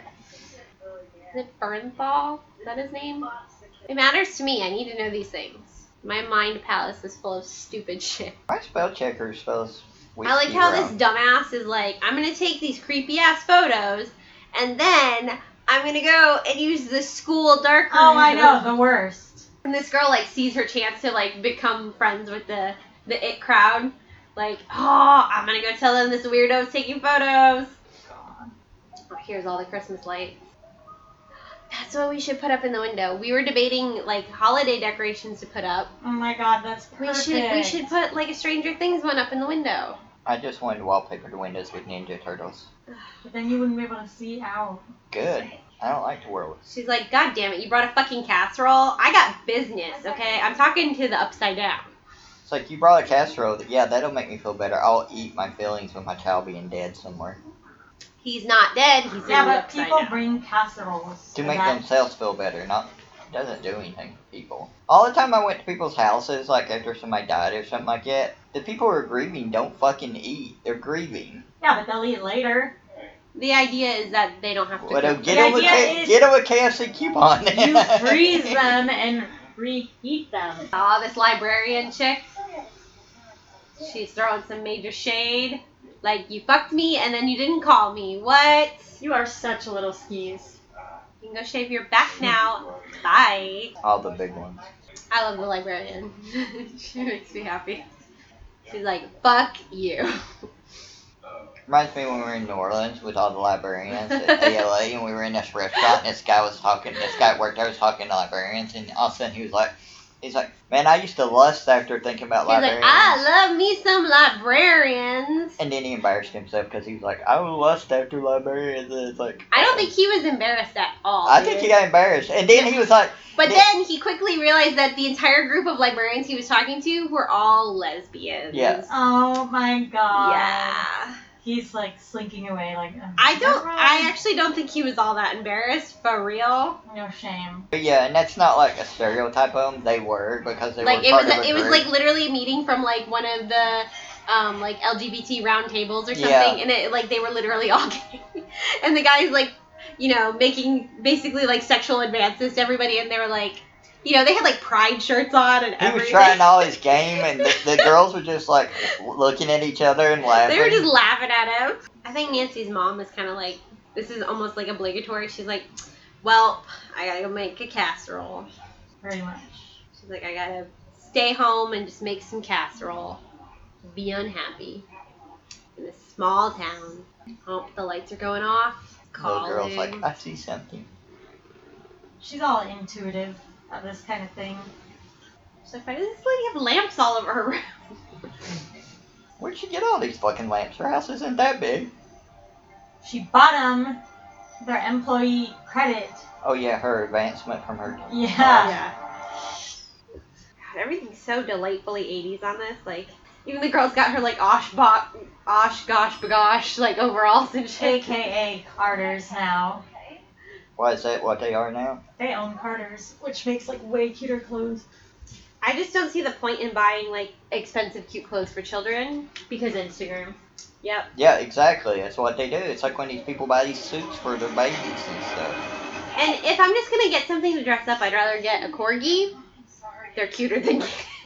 Speaker 3: Is it Bernthal? Is that his name? It matters to me. I need to know these things. My mind palace is full of stupid shit.
Speaker 2: My spell checker spells whiskey
Speaker 3: I like how
Speaker 2: rum.
Speaker 3: this dumbass is like, I'm gonna take these creepy ass photos, and then I'm gonna go and use the school dark room.
Speaker 1: Oh, I know, the worst.
Speaker 3: And this girl like sees her chance to like become friends with the the it crowd. Like, oh, I'm gonna go tell them this weirdo's taking photos. Oh, here's all the Christmas lights. That's what we should put up in the window. We were debating like holiday decorations to put up.
Speaker 1: Oh my god, that's
Speaker 3: We
Speaker 1: perfect.
Speaker 3: should we should put like a Stranger Things one up in the window.
Speaker 2: I just wanted to wallpaper the windows with Ninja Turtles.
Speaker 1: But then you wouldn't be able to see out.
Speaker 2: Good. I don't like to wear it.
Speaker 3: She's like, God damn it, you brought a fucking casserole? I got business, okay? I'm talking to the upside down.
Speaker 2: It's like, you brought a casserole. Yeah, that'll make me feel better. I'll eat my feelings with my child being dead somewhere.
Speaker 3: He's not dead, he's
Speaker 1: Yeah,
Speaker 3: in the
Speaker 1: but
Speaker 3: upside
Speaker 1: people
Speaker 3: down.
Speaker 1: bring casseroles.
Speaker 2: To
Speaker 1: and
Speaker 2: make
Speaker 1: that-
Speaker 2: themselves feel better, not it doesn't do anything to people. All the time I went to people's houses, like after somebody died or something like that, the people who are grieving don't fucking eat. They're grieving.
Speaker 1: Yeah, but they'll eat later.
Speaker 3: The idea is that they don't have to
Speaker 2: Well,
Speaker 3: cook.
Speaker 2: get
Speaker 1: The
Speaker 2: them a
Speaker 1: idea
Speaker 2: K-
Speaker 1: is-
Speaker 2: get them a K F C coupon.
Speaker 1: You freeze them and reheat them.
Speaker 3: Oh, this librarian chick. She's throwing some major shade. Like, you fucked me and then you didn't call me. What?
Speaker 1: You are such a little skis.
Speaker 3: You can go shave your back now. Bye.
Speaker 2: All the big ones.
Speaker 3: I love the librarian. She makes me happy. She's like, fuck you.
Speaker 2: Reminds me when we were in New Orleans with all the librarians at A L A, and we were in this restaurant, and this guy was talking, this guy at work there was talking to librarians, and all of a sudden he was like, he's like, man, I used to lust after thinking about
Speaker 3: He's like,
Speaker 2: librarians.
Speaker 3: I love me some librarians.
Speaker 2: And then he embarrassed himself because he was like, I would lust after librarians. And it's like,
Speaker 3: I don't think he was embarrassed at all.
Speaker 2: I
Speaker 3: dude.
Speaker 2: think he got embarrassed. And then he was like,
Speaker 3: But
Speaker 2: then-
Speaker 3: then he quickly realized that the entire group of librarians he was talking to were all lesbians.
Speaker 2: Yeah.
Speaker 1: Oh my god.
Speaker 3: Yeah.
Speaker 1: He's like slinking away like. "Oh,
Speaker 3: I
Speaker 1: is that
Speaker 3: don't.
Speaker 1: wrong?"
Speaker 3: I actually don't think he was all that embarrassed for real.
Speaker 1: No shame.
Speaker 2: but yeah, and that's not like a stereotype of them. They were because they
Speaker 3: Like
Speaker 2: were
Speaker 3: it
Speaker 2: part
Speaker 3: was.
Speaker 2: of a
Speaker 3: A, it was
Speaker 2: group.
Speaker 3: like literally a meeting from like one of the. Um, like L G B T round tables or something,
Speaker 2: Yeah.
Speaker 3: and it like they were literally all gay, and the guy's like, you know, making basically like sexual advances to everybody, and they were like, you know, they had like pride shirts on and
Speaker 2: He was
Speaker 3: everything.
Speaker 2: trying all his game, and the, the girls were just like looking at each other and laughing.
Speaker 3: They were just laughing at him. I think Nancy's mom is kind of like This is almost like obligatory. She's like, well, I gotta go make a casserole.
Speaker 1: Very much.
Speaker 3: She's like, I gotta stay home and just make some casserole. Be unhappy. In this small town. Oh, the lights are going off.
Speaker 2: Little girl's like,
Speaker 3: Calling.
Speaker 2: I see something.
Speaker 1: She's all intuitive of this kind of thing.
Speaker 3: She's like, why does this lady have lamps all over her room?
Speaker 2: Where'd she get all these fucking lamps? Her house isn't that big.
Speaker 1: She bought them their employee credit.
Speaker 2: Oh yeah, her advancement from her.
Speaker 1: Yeah.
Speaker 3: Yeah. God, everything's so delightfully eighties on this. Like, even the girl's got her, like, osh, bo- osh, gosh, bagosh, like, overalls and
Speaker 1: A
Speaker 3: shit.
Speaker 1: K A Carter's now.
Speaker 2: Why is that what they are now?
Speaker 1: They own Carter's, which makes like way cuter clothes.
Speaker 3: I just don't see the point in buying, like, expensive, cute clothes for children.
Speaker 1: Because Instagram.
Speaker 3: Yep.
Speaker 2: Yeah, exactly. That's what they do. It's like when these people buy these suits for their babies and stuff.
Speaker 3: And if I'm just gonna get something to dress up, I'd rather get a corgi. They're cuter than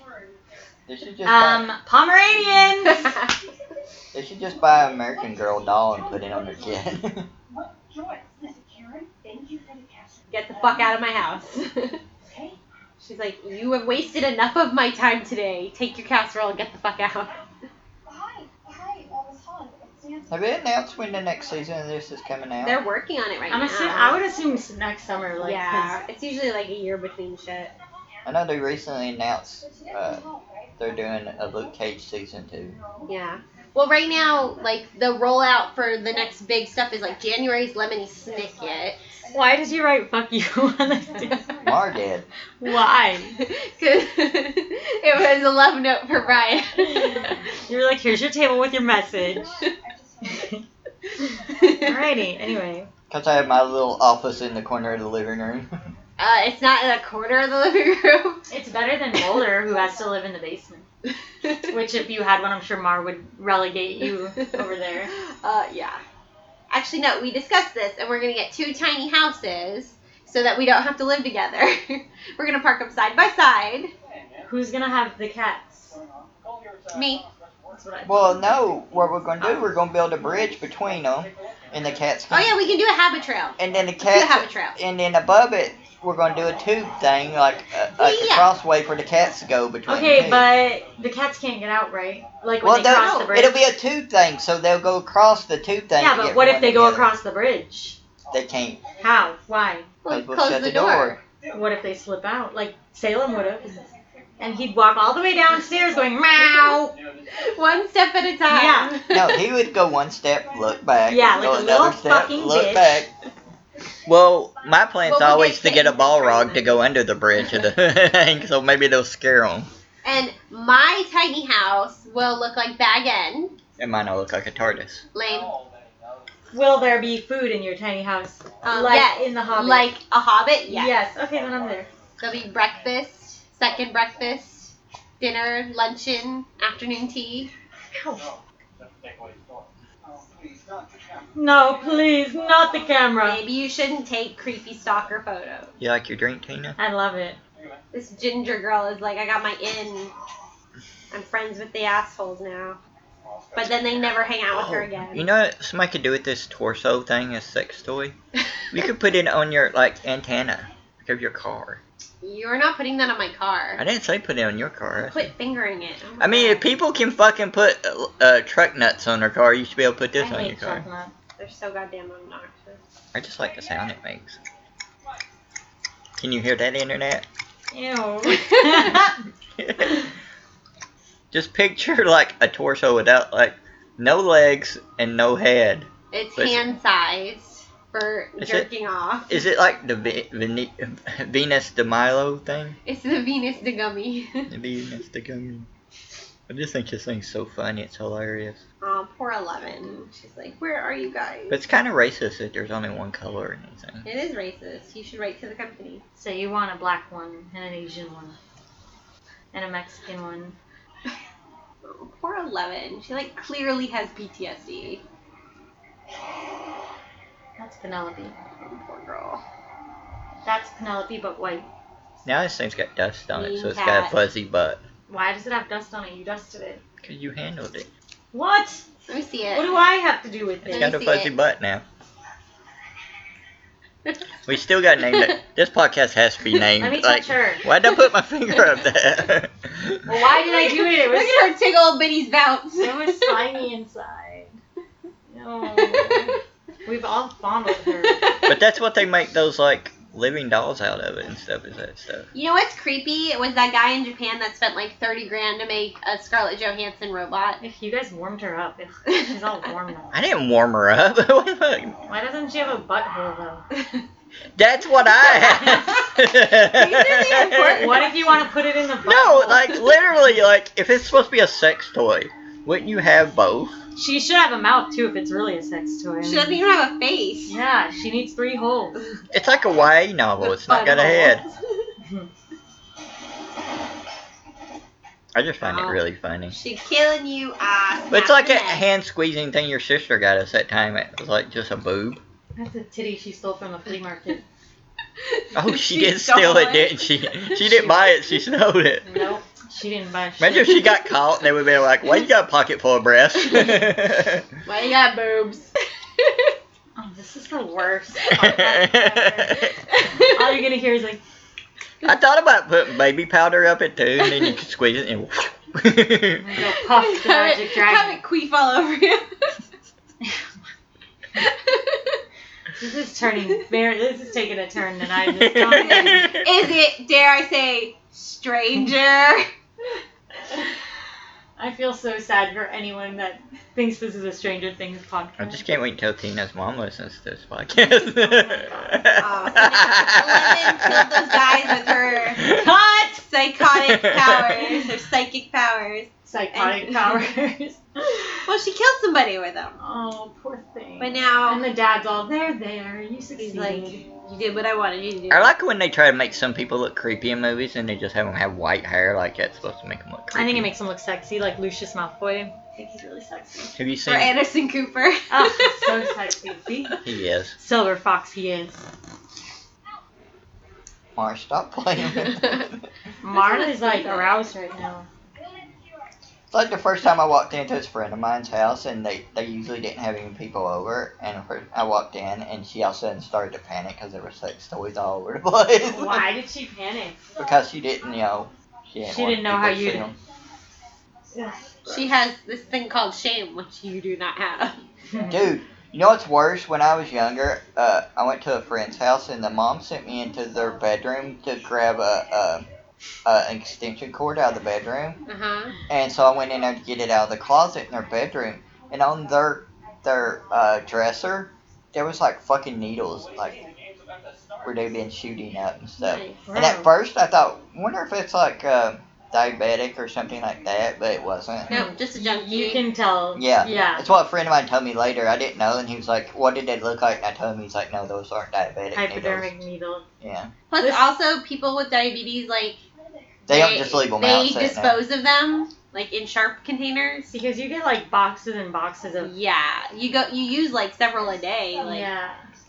Speaker 2: They should just
Speaker 1: Um,
Speaker 2: buy,
Speaker 1: Pomeranians!
Speaker 2: they should just buy an American Girl doll and put it on their kid.
Speaker 4: What? Joyce, this is Karen. Thank you for the casserole.
Speaker 3: Get the fuck out of my house.
Speaker 4: Okay?
Speaker 3: She's like, you have wasted enough of my time today. Take your casserole and get the fuck out.
Speaker 4: Hi. Hi, uh, Miss Holland. It's Nancy.
Speaker 2: Have they announced when the next season of this is coming out?
Speaker 3: They're working on it right
Speaker 1: I'm
Speaker 3: now.
Speaker 1: assume, I would assume s- next summer, like,
Speaker 3: yeah, it's usually like a year between shit.
Speaker 2: I know they recently announced
Speaker 4: But today
Speaker 2: uh,
Speaker 4: we're home, right?
Speaker 2: they're doing a Luke Cage season two.
Speaker 3: Yeah. Well, right now, like, the rollout for the next big stuff is, like, January's Lemony Snicket.
Speaker 1: why did you write fuck you on this?
Speaker 2: Mar did.
Speaker 1: Why?
Speaker 3: Because it was a love note for Brian.
Speaker 1: You were like, here's your table with your message.
Speaker 4: I just wanted
Speaker 1: Alrighty, anyway.
Speaker 2: Because I have my little office in the corner of the living room.
Speaker 3: Uh, it's not in a corner of the living room.
Speaker 1: It's better than Boulder, who has to live in the basement. Which, if you had one, I'm sure Mar would relegate you over there.
Speaker 3: Uh, yeah. Actually, no, we discussed this, and we're going to get two tiny houses so that we don't have to live together. We're going to park them side by side.
Speaker 1: Who's gonna have the cats?
Speaker 3: Me.
Speaker 1: That's what I
Speaker 2: Well, no. What we're going to do, we're going to build a bridge between them, and the cats
Speaker 3: Oh,
Speaker 2: can...
Speaker 3: yeah, we can do a habit trail.
Speaker 2: And then the
Speaker 3: Let's do a habit
Speaker 2: cats...
Speaker 3: trail.
Speaker 2: And then above it, we're going to do a tube thing, like a, like a
Speaker 3: Yeah.
Speaker 2: crossway for the cats to go between the
Speaker 1: Okay,
Speaker 2: two.
Speaker 1: but the cats can't get out, right? Like when
Speaker 2: Well,
Speaker 1: they
Speaker 2: they'll-
Speaker 1: cross the bridge.
Speaker 2: it'll be a tube thing, so they'll go across the tube thing.
Speaker 1: yeah,
Speaker 2: to
Speaker 1: but
Speaker 2: get
Speaker 1: what
Speaker 2: from
Speaker 1: if they
Speaker 2: one
Speaker 1: go
Speaker 2: to the other.
Speaker 1: across the bridge?
Speaker 2: They can't.
Speaker 1: How? Why?
Speaker 3: Well,
Speaker 2: We'll
Speaker 3: close
Speaker 2: shut
Speaker 3: the
Speaker 2: the
Speaker 3: door.
Speaker 2: door.
Speaker 1: What if they slip out? Like Salem would have. And he'd walk all the way downstairs going meow.
Speaker 3: One step at a time.
Speaker 1: Yeah.
Speaker 2: No, he would go one step, look back.
Speaker 1: Yeah,
Speaker 2: go
Speaker 1: like a
Speaker 2: another
Speaker 1: little
Speaker 2: step,
Speaker 1: fucking
Speaker 2: look
Speaker 1: bitch.
Speaker 2: back. Well, my plan's
Speaker 3: Well, we
Speaker 2: always
Speaker 3: get
Speaker 2: to get a
Speaker 3: kittens
Speaker 2: ball
Speaker 3: and
Speaker 2: rog
Speaker 3: train
Speaker 2: to
Speaker 3: them.
Speaker 2: go under the bridge of the thing, so maybe they'll scare them.
Speaker 3: And my tiny house will look like Bag End.
Speaker 2: It might not look like a TARDIS.
Speaker 3: Lame.
Speaker 1: Will there be food in your tiny house?
Speaker 3: Um,
Speaker 1: like
Speaker 3: yes.
Speaker 1: in the Hobbit?
Speaker 3: Like a hobbit? Yes.
Speaker 1: Yes. Okay, then I'm there.
Speaker 3: There'll be breakfast, second breakfast, dinner, luncheon, afternoon tea.
Speaker 1: Ow. No, please, not the camera.
Speaker 3: Maybe you shouldn't take creepy stalker photos.
Speaker 2: You like your drink, Tina?
Speaker 1: I love it.
Speaker 3: This ginger girl is like, I got my in. I'm friends with the assholes now. But then they never hang out with her again.
Speaker 2: You know what somebody could do with this torso thing, a sex toy? You could put it on your, like, antenna of your car.
Speaker 3: You're not putting that on my car.
Speaker 2: I didn't say put it on your car.
Speaker 3: Quit fingering it. Oh my
Speaker 2: I mean,
Speaker 3: God.
Speaker 2: if people can fucking put uh, uh, truck nuts on their car, you should be able to put this
Speaker 1: I
Speaker 2: on your
Speaker 1: hate
Speaker 2: car.
Speaker 1: chocolate.
Speaker 3: They're so goddamn obnoxious.
Speaker 2: I just like the sound it makes. Can you hear that, internet?
Speaker 1: Ew.
Speaker 2: Just picture like a torso without like no legs and no head.
Speaker 3: It's
Speaker 2: But-
Speaker 3: hand sized for
Speaker 2: Is it-
Speaker 3: jerking off.
Speaker 2: Is it like the Ve- Vene- Venus de Milo thing?
Speaker 3: It's the Venus de Gummy.
Speaker 2: The Venus de Gummy. I just think this thing's so funny. It's hilarious.
Speaker 3: Oh, poor Eleven. She's like, where are you guys?
Speaker 2: But it's kind of racist that there's only one color or anything.
Speaker 3: It is racist. You should write to the company.
Speaker 1: So you want a black one, and an Asian one, and a Mexican one.
Speaker 3: Oh, poor Eleven. She like clearly has P T S D.
Speaker 1: That's Penelope.
Speaker 3: Oh, poor girl.
Speaker 1: That's Penelope, but white.
Speaker 2: Now this thing's got dust on it,
Speaker 3: Mean
Speaker 2: so it's
Speaker 3: cat.
Speaker 2: got a fuzzy butt.
Speaker 1: Why does it have dust on it? You dusted it.
Speaker 2: Because you handled it.
Speaker 1: What?
Speaker 3: Let me see it.
Speaker 1: What do I have to do with
Speaker 2: It's
Speaker 1: it?
Speaker 3: Let
Speaker 2: got a
Speaker 3: me see
Speaker 2: fuzzy
Speaker 3: it.
Speaker 2: butt now. We still got named it. This podcast has to be named.
Speaker 1: Let me
Speaker 2: like,
Speaker 1: touch her.
Speaker 2: Why'd I put my finger up there?
Speaker 1: Well, why did I do it? It
Speaker 3: Look
Speaker 1: was
Speaker 3: at her tickle old Bitty's bounce.
Speaker 1: it was slimy inside. No. We've all fondled her.
Speaker 2: But that's what they make those like living dolls out of it and stuff. Is that stuff?
Speaker 3: You know what's creepy? It was that guy in Japan that spent like thirty grand to make a Scarlett Johansson robot.
Speaker 1: If you guys warmed her up, it's, she's all warm now.
Speaker 2: I didn't warm her up.
Speaker 1: Why doesn't she have a butthole though?
Speaker 2: That's what I have.
Speaker 3: These are the important
Speaker 1: What if you want to put it in the butthole?
Speaker 2: No, like literally, like if it's supposed to be a sex toy, wouldn't you have both?
Speaker 1: She should have a mouth too if it's really a sex toy. I
Speaker 3: She
Speaker 1: mean,
Speaker 3: doesn't even have a face.
Speaker 1: yeah, she needs three holes.
Speaker 2: It's like a Y A novel. It's not got a head. I just find it
Speaker 3: Wow.
Speaker 2: really funny.
Speaker 3: She's killing you, ass.
Speaker 2: But it's like a hand squeezing thing your sister got us that time. It was like just a boob.
Speaker 1: That's a titty she stole from the flea market.
Speaker 2: Oh, she,
Speaker 3: She
Speaker 2: did
Speaker 3: stole
Speaker 2: steal it,
Speaker 3: it.
Speaker 2: didn't she? She didn't buy it. She stole it.
Speaker 1: Nope, she didn't buy shit.
Speaker 2: Imagine if she got caught, they would be like, "Why you got a pocket full of breasts?"
Speaker 3: Why you got boobs?
Speaker 1: Oh, this is the worst. podcast ever. All you're gonna hear is like,
Speaker 2: I thought about putting baby powder up it too, and then you could squeeze it and.
Speaker 1: go puff the
Speaker 3: have,
Speaker 1: magic
Speaker 3: it, have
Speaker 1: dragon.
Speaker 3: it queef all over you.
Speaker 1: This is turning very. This is taking a turn that I just don't think.
Speaker 3: Is it, dare I say, stranger?
Speaker 1: I feel so sad for anyone that thinks this is a Stranger Things podcast.
Speaker 2: I just can't wait until Tina's mom listens to this podcast.
Speaker 3: Oh, so Lemon killed those guys with her
Speaker 1: Cut!
Speaker 3: psychotic powers, her psychic powers.
Speaker 1: Psychotic
Speaker 3: And-
Speaker 1: powers.
Speaker 3: Well, she killed somebody with them.
Speaker 1: Oh, poor thing.
Speaker 3: But now
Speaker 1: And the dad's all, there, there, you
Speaker 3: he's
Speaker 1: succeeded.
Speaker 3: like, you did what I wanted you to do.
Speaker 2: I like when they try to make some people look creepy in movies and they just have them have white hair like that's supposed to make them look creepy.
Speaker 1: I think it makes him look sexy, like Lucius Malfoy. I think he's really sexy.
Speaker 2: Have you
Speaker 3: Or
Speaker 2: seen?
Speaker 3: Anderson Cooper.
Speaker 1: Oh, so sexy. See?
Speaker 2: He is.
Speaker 1: Silver fox he is.
Speaker 2: Mars, stop playing with me.
Speaker 1: Marta is like aroused right now.
Speaker 2: It's like the first time I walked into this friend of mine's house, and they, they usually didn't have any people over, and I walked in, and she all of a sudden started to panic because there were sex toys all over the place.
Speaker 1: Why did she panic?
Speaker 2: Because she didn't, you know, she didn't,
Speaker 1: She
Speaker 2: want
Speaker 1: didn't know
Speaker 2: people
Speaker 1: how
Speaker 2: to
Speaker 1: you
Speaker 2: see
Speaker 1: did.
Speaker 2: 'em.
Speaker 3: She has this thing called shame, which you do not have.
Speaker 2: Dude, you know what's worse? When I was younger, uh, I went to a friend's house, and the mom sent me into their bedroom to grab a, a, a an extension cord out of the bedroom.
Speaker 3: Uh huh.
Speaker 2: And so I went in there to get it out of the closet in their bedroom, and on their their uh, dresser, there was like fucking needles, like where they've been shooting up and stuff.
Speaker 3: Nice.
Speaker 2: And at first I thought, wonder if it's like uh, diabetic or something like that, but it wasn't.
Speaker 3: No, just a junkie.
Speaker 1: You can tell.
Speaker 2: Yeah,
Speaker 1: Yeah.
Speaker 2: that's what a friend of mine told me later. I didn't know, and he was like, "What did they look like?" And I told him, he's like, "No, those aren't diabetic
Speaker 1: Hypodermic
Speaker 2: needles."
Speaker 1: needle.
Speaker 2: Yeah,
Speaker 3: Plus,
Speaker 1: This-
Speaker 3: also people with diabetes, like
Speaker 2: they, don't just leave them
Speaker 3: They
Speaker 2: out. sitting there.
Speaker 3: dispose of them like in sharp containers.
Speaker 1: Because you get like boxes and boxes of.
Speaker 3: Yeah, you go. You use like several a day. Like,
Speaker 1: Yeah.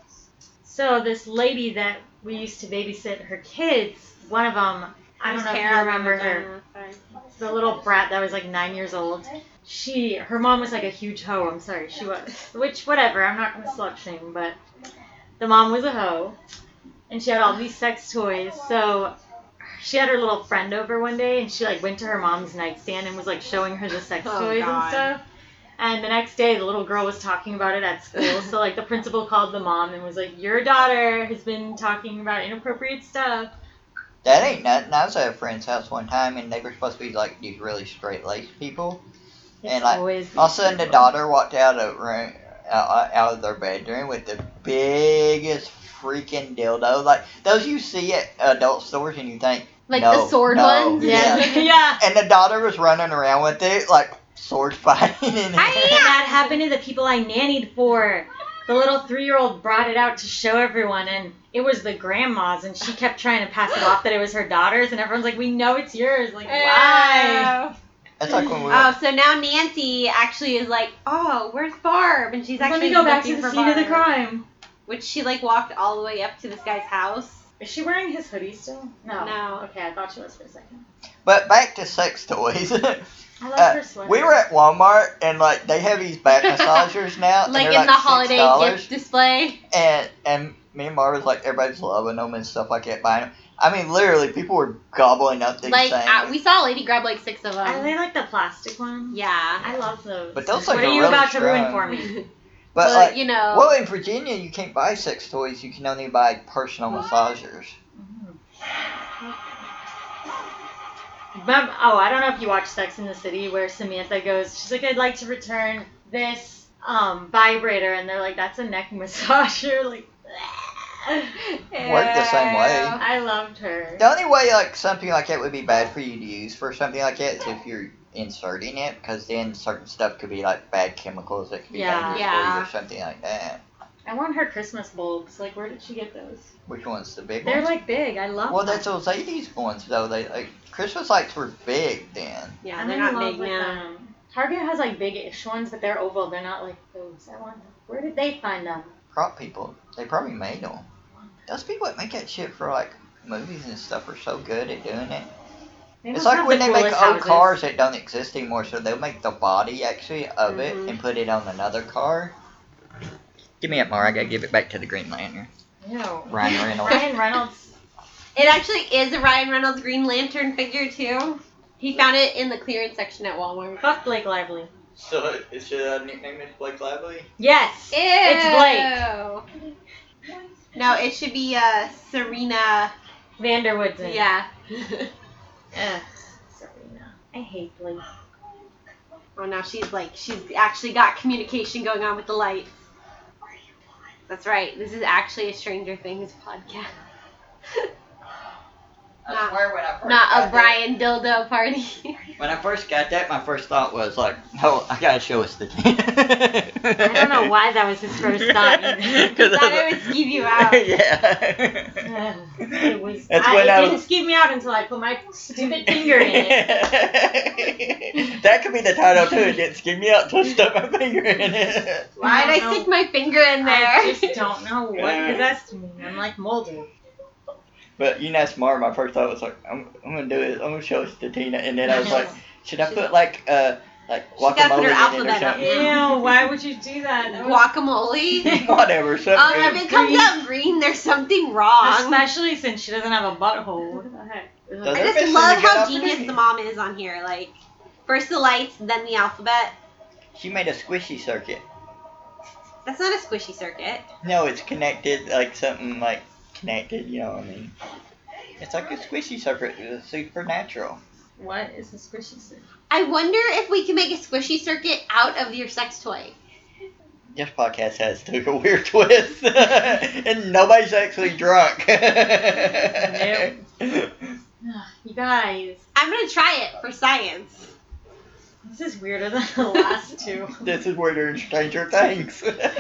Speaker 1: So this lady that we used to babysit her kids, one of them, I don't know if you remember her, the little brat that was like nine years old. She, her mom was like a huge hoe. I'm sorry, she was. Which, whatever. I'm not gonna slut shame, but the mom was a hoe, and she had all these sex toys. So she had her little friend over one day, and she like went to her mom's nightstand and was like showing her the sex
Speaker 3: Oh,
Speaker 1: toys
Speaker 3: God.
Speaker 1: and stuff. And the next day, the little girl was talking about it at school. So like the principal called the mom and was like, "Your daughter has been talking about inappropriate stuff."
Speaker 2: That ain't nothing. I was at a friend's house one time, and they were supposed to be like these really straight-laced people.
Speaker 1: It's
Speaker 2: And, like,
Speaker 1: always
Speaker 2: All of a sudden, the daughter walked out of room, out, out of their bedroom with the biggest freaking dildo. Like those you see at adult stores, and you think,
Speaker 3: like
Speaker 2: no,
Speaker 3: the sword
Speaker 2: no,
Speaker 3: ones.
Speaker 1: Yeah,
Speaker 2: Yeah.
Speaker 1: yeah.
Speaker 2: And the daughter was running around with it, like sword fighting. In
Speaker 1: And
Speaker 2: it.
Speaker 1: that happened to the people I nannied for. The little three-year-old brought it out to show everyone, and it was the grandma's, and she kept trying to pass it off that it was her daughter's, and everyone's like, "We know it's yours." Like, why?
Speaker 3: Oh.
Speaker 2: That's like when we were.
Speaker 3: Oh, so now Nancy actually is like, oh, where's Barb? And she's
Speaker 1: Let
Speaker 3: actually
Speaker 1: me go back to
Speaker 3: looking
Speaker 1: the
Speaker 3: for
Speaker 1: scene of the
Speaker 3: Barb.
Speaker 1: crime.
Speaker 3: Which she like walked all the way up to this guy's house.
Speaker 1: Is she wearing his hoodie still? No.
Speaker 3: No.
Speaker 1: Okay, I thought she was for a second.
Speaker 2: But back to sex toys.
Speaker 1: I like
Speaker 2: Uh,
Speaker 1: her sweater.
Speaker 2: we were at Walmart, and like they have these back massagers now. and
Speaker 3: Like
Speaker 2: they're
Speaker 3: in the
Speaker 2: six
Speaker 3: holiday
Speaker 2: dollars.
Speaker 3: gift display.
Speaker 2: And and me and Mar was like, everybody's loving them and stuff like that, buying them. I mean, literally, people were gobbling up these
Speaker 3: Like,
Speaker 2: things.
Speaker 3: uh, we saw a lady grab like six of them.
Speaker 1: Are they like the plastic ones?
Speaker 3: Yeah.
Speaker 1: I love those.
Speaker 2: But those
Speaker 1: What
Speaker 2: like
Speaker 1: are
Speaker 2: are
Speaker 1: you
Speaker 2: really
Speaker 1: about to ruin
Speaker 2: strong.
Speaker 1: for me?
Speaker 2: But,
Speaker 3: But,
Speaker 2: like,
Speaker 3: you know.
Speaker 2: well, in Virginia, you can't buy sex toys. You can only buy personal massagers.
Speaker 1: Remember, oh, I don't know if you watched Sex in the City where Samantha goes, she's like, I'd like to return this um, vibrator, and they're like, that's a neck massager. Like,
Speaker 2: Worked the same way.
Speaker 1: I loved her.
Speaker 2: The only way like something like that would be bad for you to use for something like that is if you're inserting it, because then certain stuff could be like bad chemicals that could be
Speaker 1: Yeah.
Speaker 2: dangerous
Speaker 3: Yeah.
Speaker 2: for you or something like that.
Speaker 1: I want her Christmas bulbs. Like, where did she get those?
Speaker 2: Which one's the big
Speaker 1: They're
Speaker 2: ones?
Speaker 1: like big. I love
Speaker 2: Well,
Speaker 1: them.
Speaker 2: that's those eighties ones though. They like Christmas lights were big then.
Speaker 3: Yeah,
Speaker 1: I'm
Speaker 3: they're
Speaker 1: in
Speaker 3: not
Speaker 1: love
Speaker 3: big
Speaker 1: with
Speaker 3: now.
Speaker 1: them. Target has like big-ish ones, but they're oval. They're not like those. I want them. Where did they find them?
Speaker 2: Prop people, they probably made them. Those people that make that shit for like movies and stuff are so good at doing it.
Speaker 1: They
Speaker 2: It's
Speaker 1: must
Speaker 2: like
Speaker 1: have
Speaker 2: when
Speaker 1: the
Speaker 2: they make
Speaker 1: coolest
Speaker 2: old
Speaker 1: houses.
Speaker 2: cars that don't exist anymore, so they'll make the body actually of it
Speaker 3: Mhm.
Speaker 2: and put it on another car. Give me up, Mar. I gotta give it back to the Green Lantern.
Speaker 1: Ew.
Speaker 2: Ryan Reynolds.
Speaker 1: Ryan Reynolds.
Speaker 3: It actually is a Ryan Reynolds Green Lantern figure too. He found it in the clearance section at Walmart.
Speaker 1: Fuck Blake Lively.
Speaker 2: So, is your nickname is Blake Lively?
Speaker 1: Yes.
Speaker 3: Ew.
Speaker 1: It's Blake.
Speaker 3: No, it should be uh Serena.
Speaker 1: Vanderwoodson.
Speaker 3: Yeah.
Speaker 1: Ugh. Serena. I hate Blake.
Speaker 3: Oh, now she's like she's actually got communication going on with the lights. That's right. This is actually a Stranger Things podcast.
Speaker 2: I
Speaker 3: Not-
Speaker 2: swear when I first
Speaker 3: Not
Speaker 2: got
Speaker 3: a Brian dildo party.
Speaker 2: That, when I first got that, my first thought was like, "Oh, I gotta show us the thing."
Speaker 1: I don't know why that was his first thought.
Speaker 2: Because
Speaker 3: Thought it would skeeve you out.
Speaker 2: Yeah.
Speaker 1: Ugh. It was.
Speaker 2: That's
Speaker 1: I,
Speaker 2: when
Speaker 1: it
Speaker 2: I
Speaker 1: didn't
Speaker 2: was-
Speaker 1: skeeve me out until I put my stupid finger in it.
Speaker 2: That could be the title too. It didn't skim me out until I stuck my finger in it.
Speaker 3: Why'd I stick my finger in there?
Speaker 1: I just don't know what possessed me. I'm like molded.
Speaker 2: But you know, smart. My first thought was like, I'm, I'm gonna do it. I'm gonna show it to Tina, and then I was like, should I put like uh like
Speaker 3: She's gotta put her
Speaker 2: guacamole in it or
Speaker 3: alphabet up.
Speaker 2: something?
Speaker 1: Ew, why would you do that? That was-
Speaker 3: Guacamole.
Speaker 2: Whatever. Something.
Speaker 3: Um, if it comes out green, there's something wrong.
Speaker 1: Especially since she doesn't have a butthole. What the heck?
Speaker 2: Does
Speaker 3: I
Speaker 2: They're
Speaker 3: just
Speaker 2: missing
Speaker 3: love
Speaker 2: a good
Speaker 3: how genius
Speaker 2: opportunity.
Speaker 3: the mom is on here. Like, first the lights, then the alphabet.
Speaker 2: She made a squishy circuit.
Speaker 3: That's not a squishy circuit.
Speaker 2: No, it's connected, like something like connected. You know what I mean? It's like a squishy circuit. It's supernatural.
Speaker 1: What is a squishy suit?
Speaker 3: I wonder if we can make a squishy circuit out of your sex toy.
Speaker 2: This podcast has took a weird twist, and nobody's actually drunk.
Speaker 1: You guys,
Speaker 3: I'm gonna try it for science.
Speaker 1: this is weirder than the last two.
Speaker 2: This is where they're in Stranger Things.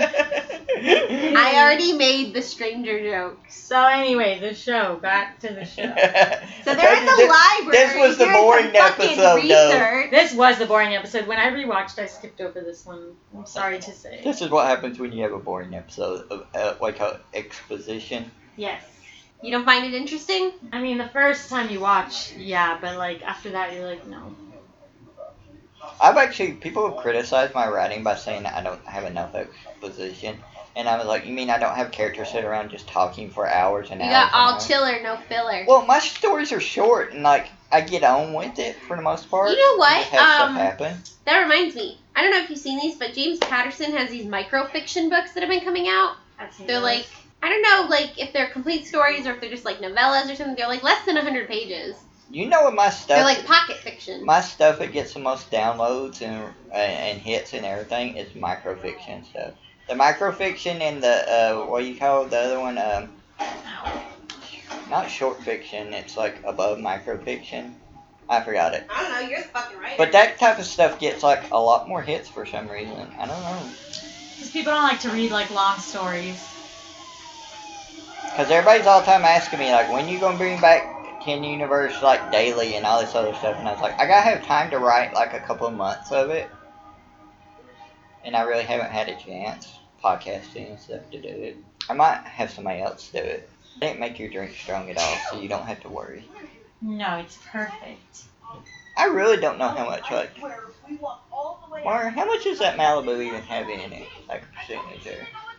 Speaker 3: I already made the stranger joke.
Speaker 1: So anyway, the show. Back to the show.
Speaker 3: So they're in the
Speaker 2: this,
Speaker 3: library.
Speaker 2: This was the
Speaker 3: doing
Speaker 2: boring
Speaker 3: some fucking
Speaker 2: episode, though.
Speaker 3: research.
Speaker 1: This was the boring episode. When I rewatched, I skipped over this one. I'm sorry to say.
Speaker 2: This is what happens when you have a boring episode of uh, what I call exposition.
Speaker 1: Yes.
Speaker 3: You don't find it interesting?
Speaker 1: I mean, the first time you watch, yeah, but like after that, you're like, no.
Speaker 2: I've actually, people have criticized my writing by saying that I don't have enough exposition. And I was like, you mean I don't have characters sit around just talking for hours and
Speaker 3: You
Speaker 2: hours?
Speaker 3: got
Speaker 2: and
Speaker 3: all
Speaker 2: hours?
Speaker 3: chiller, no filler.
Speaker 2: Well, my stories are short, and like I get on with it for the most part.
Speaker 3: You know what?
Speaker 2: Just have
Speaker 3: Um,
Speaker 2: stuff happen.
Speaker 3: That reminds me. I don't know if you've seen these, but James Patterson has these microfiction books that have been coming out.
Speaker 1: I've seen
Speaker 3: They're
Speaker 1: those.
Speaker 3: like, I don't know, like if they're complete stories or if they're just like novellas or something. They're like less than one hundred pages.
Speaker 2: You know what my stuff?
Speaker 3: They're like pocket fiction.
Speaker 2: My stuff that gets the most downloads and uh, and hits and everything is microfiction stuff. The microfiction and the uh, what do you call the other one? Um, not short fiction. It's like above microfiction. I forgot it.
Speaker 3: I don't know, you're the fucking writer.
Speaker 2: But that type of stuff gets like a lot more hits for some reason. I don't know.
Speaker 1: Because people don't like to read like long stories.
Speaker 2: Because everybody's all the time asking me like, when you gonna bring back Ten Universe like daily and all this other stuff, and I was like, I gotta have time to write like a couple of months of it, and I really haven't had a chance podcasting and stuff to do it. I might have somebody else do it. It didn't make your drink strong at all, so you don't have to worry.
Speaker 1: No, it's perfect.
Speaker 2: I really don't know how much like. Mar, how much does that Malibu even have in it? Like a percentage there?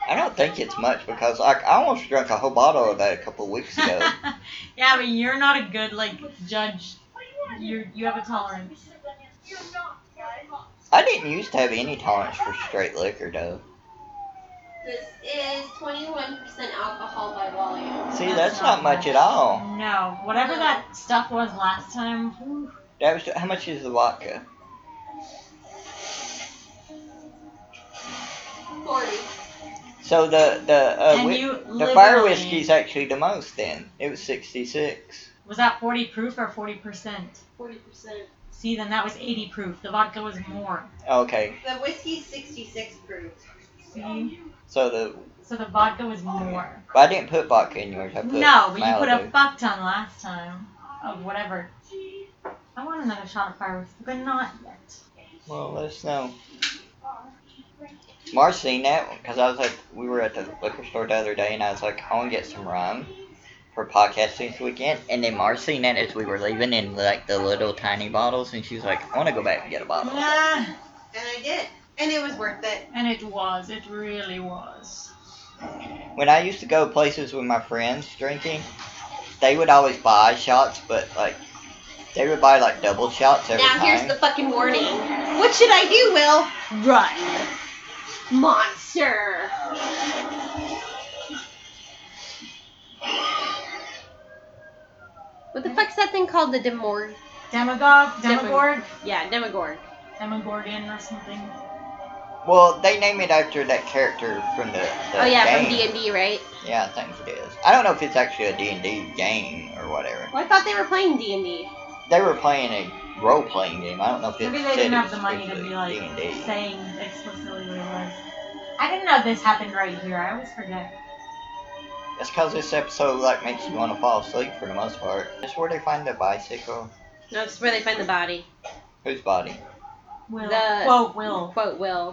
Speaker 2: I don't think it's much because like I almost drank a whole bottle of that a couple of weeks ago.
Speaker 1: Yeah, but you're not a good like judge. You you have a tolerance.
Speaker 4: You're not, guys.
Speaker 2: I didn't used to have any tolerance for straight liquor though.
Speaker 3: This is twenty-one percent alcohol by volume.
Speaker 2: See,
Speaker 1: That's
Speaker 2: that's,
Speaker 1: not
Speaker 2: not much at all.
Speaker 1: No, whatever that stuff was last time. Whew.
Speaker 2: That was how much is the vodka?
Speaker 3: forty.
Speaker 2: So the the uh,
Speaker 1: And
Speaker 2: whi-
Speaker 1: you
Speaker 2: the fire
Speaker 1: literally-
Speaker 2: whiskey's actually the most. Then it was sixty-six.
Speaker 1: Was that forty proof or forty percent?
Speaker 3: forty percent.
Speaker 1: See, then that was eighty proof. The vodka was more.
Speaker 2: Okay,
Speaker 3: The whiskey's sixty-six proof.
Speaker 1: See?
Speaker 2: so the
Speaker 1: So the vodka was more.
Speaker 2: but I didn't put vodka in yours. I put
Speaker 1: No, but you put a
Speaker 2: Malibu.
Speaker 1: fuck ton last time. Of whatever. I want another shot of fire whiskey, but not yet.
Speaker 2: Well, let us know. Mars seen that because I was like, we were at the liquor store the other day, and I was like, I want to get some rum for podcasting this weekend. And then Mars seen that as we were leaving in like the little tiny bottles, and she was like, I want to go back and get a bottle.
Speaker 1: Yeah.
Speaker 3: And I did. And it was worth it.
Speaker 1: And it was. It really was.
Speaker 2: When I used to go places with my friends drinking, they would always buy shots, but like they would buy like double shots every
Speaker 3: Now
Speaker 2: time.
Speaker 3: here's the fucking warning. What should I do, Will? Run. Monster. What the fuck's that thing called? The Demor...
Speaker 1: Demagogue? Demogorg?
Speaker 3: Yeah, Demogorg.
Speaker 1: Demogorgon or something.
Speaker 2: Well, they name it after that character from the, the
Speaker 3: Oh yeah,
Speaker 2: game.
Speaker 3: from D and D, right?
Speaker 2: Yeah, I think it is. I don't know if it's actually a D and D game or whatever.
Speaker 3: Well, I thought they were playing D and D.
Speaker 2: They were playing a role-playing game. I don't know if it
Speaker 1: Maybe
Speaker 2: said
Speaker 1: they didn't
Speaker 2: it
Speaker 1: have
Speaker 2: was
Speaker 1: the money to
Speaker 2: strictly
Speaker 1: be like
Speaker 2: D and D.
Speaker 1: saying explicitly what it was. I didn't know this happened right here. I always forget.
Speaker 2: That's because this episode like makes you want to fall asleep for the most part. That's where they find the bicycle.
Speaker 3: No, it's where they find the body.
Speaker 2: Whose body?
Speaker 1: Will.
Speaker 3: The-
Speaker 1: Quote Will.
Speaker 3: Quote Will.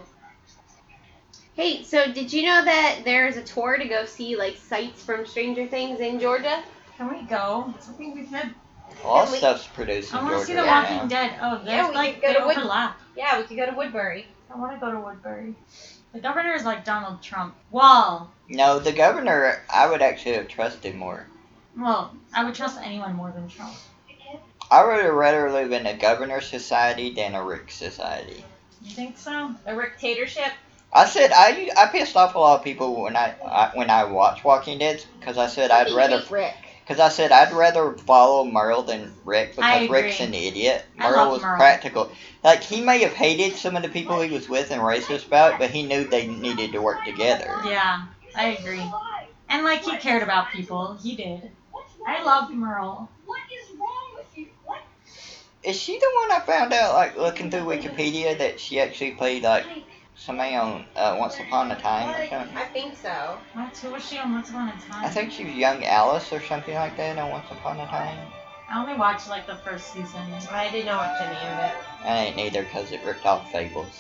Speaker 3: Hey, so did you know that there's a tour to go see like sights from Stranger Things in Georgia?
Speaker 1: Can we go? I think we could.
Speaker 2: All
Speaker 3: Yeah, we-
Speaker 2: stuff's produced in
Speaker 1: I want to
Speaker 2: Georgia
Speaker 1: see The
Speaker 2: right
Speaker 1: Walking
Speaker 2: now.
Speaker 1: Dead. Oh, there's
Speaker 3: Yeah, we
Speaker 1: like
Speaker 3: could go
Speaker 1: they
Speaker 3: to Wood-
Speaker 1: overlap.
Speaker 3: Yeah, we could go to Woodbury.
Speaker 1: I want to go to Woodbury. The governor is like Donald Trump. Well,
Speaker 2: No, the governor, I would actually have trusted more.
Speaker 1: well, I would trust anyone more than Trump.
Speaker 2: I would have rather live in a governor society than a Rick society.
Speaker 1: You think so?
Speaker 3: A dictatorship.
Speaker 2: I said I I pissed off a lot of people when I, I when I watched Walking Dead because I said I'd rather
Speaker 3: Rick.
Speaker 2: because I said I'd rather follow Merle than Rick
Speaker 1: I
Speaker 2: because Rick's
Speaker 1: agree.
Speaker 2: an idiot.
Speaker 1: I
Speaker 2: Merle
Speaker 1: love
Speaker 2: was
Speaker 1: Merle.
Speaker 2: practical. Like he may have hated some of the people he was with and racist about, but he knew they needed to work together.
Speaker 1: Yeah, I agree. And like he cared about people. He did. I love Merle.
Speaker 4: What is wrong with you? What?
Speaker 2: Is she the one I found out like looking through Wikipedia that she actually played like somebody on uh, Once Upon a Time or something?
Speaker 3: I think so.
Speaker 1: What? Who was she on Once Upon a Time?
Speaker 2: I think she was young Alice or something like that on Once Upon a Time.
Speaker 1: I only watched like the first season.
Speaker 3: I didn't watch any of it.
Speaker 2: I ain't either because it ripped off Fables.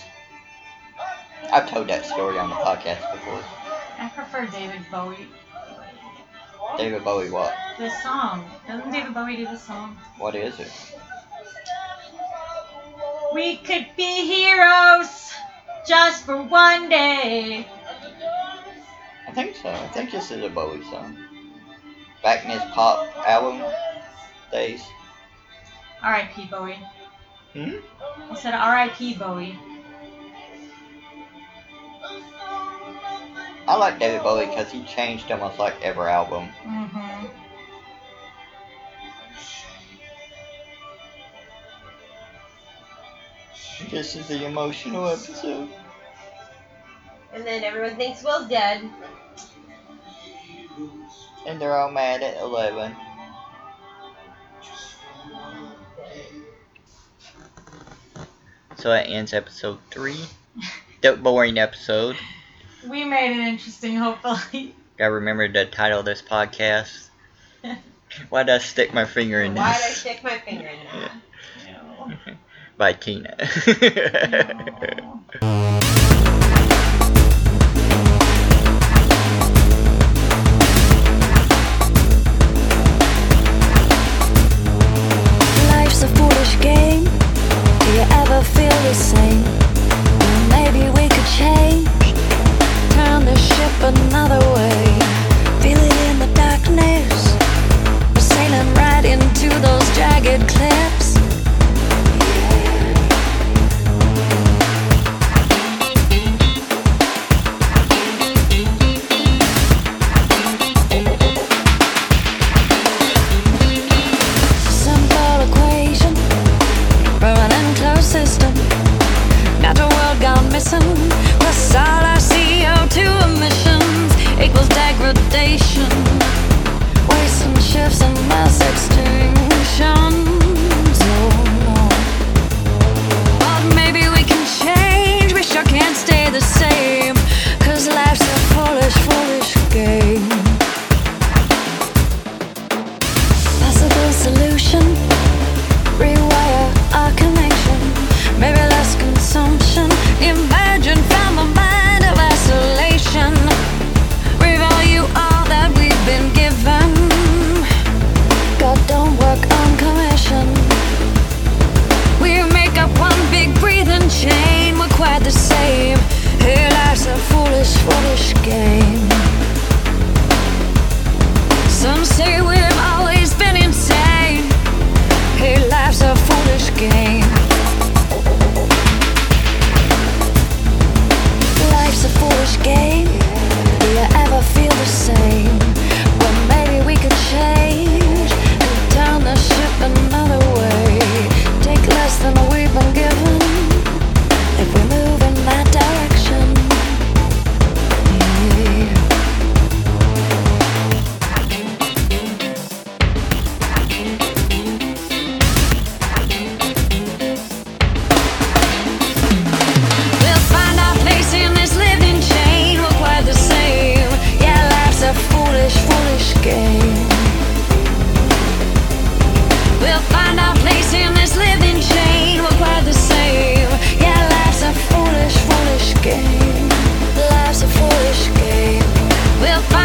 Speaker 2: I've told that story on the podcast before.
Speaker 1: I prefer David Bowie.
Speaker 2: David Bowie, what?
Speaker 1: The song. Doesn't David Bowie do the song?
Speaker 2: What is it?
Speaker 1: We could be heroes just for one day.
Speaker 2: I think so. I think this is a Bowie song. Back in his pop album days.
Speaker 1: R I P Bowie.
Speaker 2: Hmm?
Speaker 1: I said R I P Bowie.
Speaker 2: I like David Bowie because he changed almost like every album.
Speaker 1: Mm-hmm.
Speaker 2: This is the emotional episode.
Speaker 3: And then everyone thinks Will's dead.
Speaker 2: And they're all mad at eleven. So that ends episode three. The boring episode.
Speaker 1: We made it interesting, hopefully.
Speaker 2: Gotta remember the title of this podcast. Why did I stick my finger in
Speaker 3: Why did I
Speaker 2: this?
Speaker 3: stick my finger in that?
Speaker 1: No.
Speaker 2: By Tina.
Speaker 1: No.
Speaker 5: Life's a foolish game. Do you ever feel the same? Well, maybe we could change. Turn the ship the same. Cause life's a foolish, foolish game. Possible solution, rewire our connection. Maybe less consumption. Imagine from a mind of isolation. Revalue all that we've been given. God don't work on commission. We make up one big breathing chain. We're quite the same. Hey, life's a foolish, foolish game. Some say we've always been insane. Hey, life's a foolish game. Life's a foolish game. Do you ever feel the same? Well, maybe we could change and turn the ship another way. Take less than we've been given if we move in that direction. Yeah. We'll find our place in this living chain. We're quite the same. Yeah, life's a foolish, foolish game. We'll find our place in this living chain. We're quite the same. Yeah, life's a foolish, foolish game. Life's a foolish game. We'll find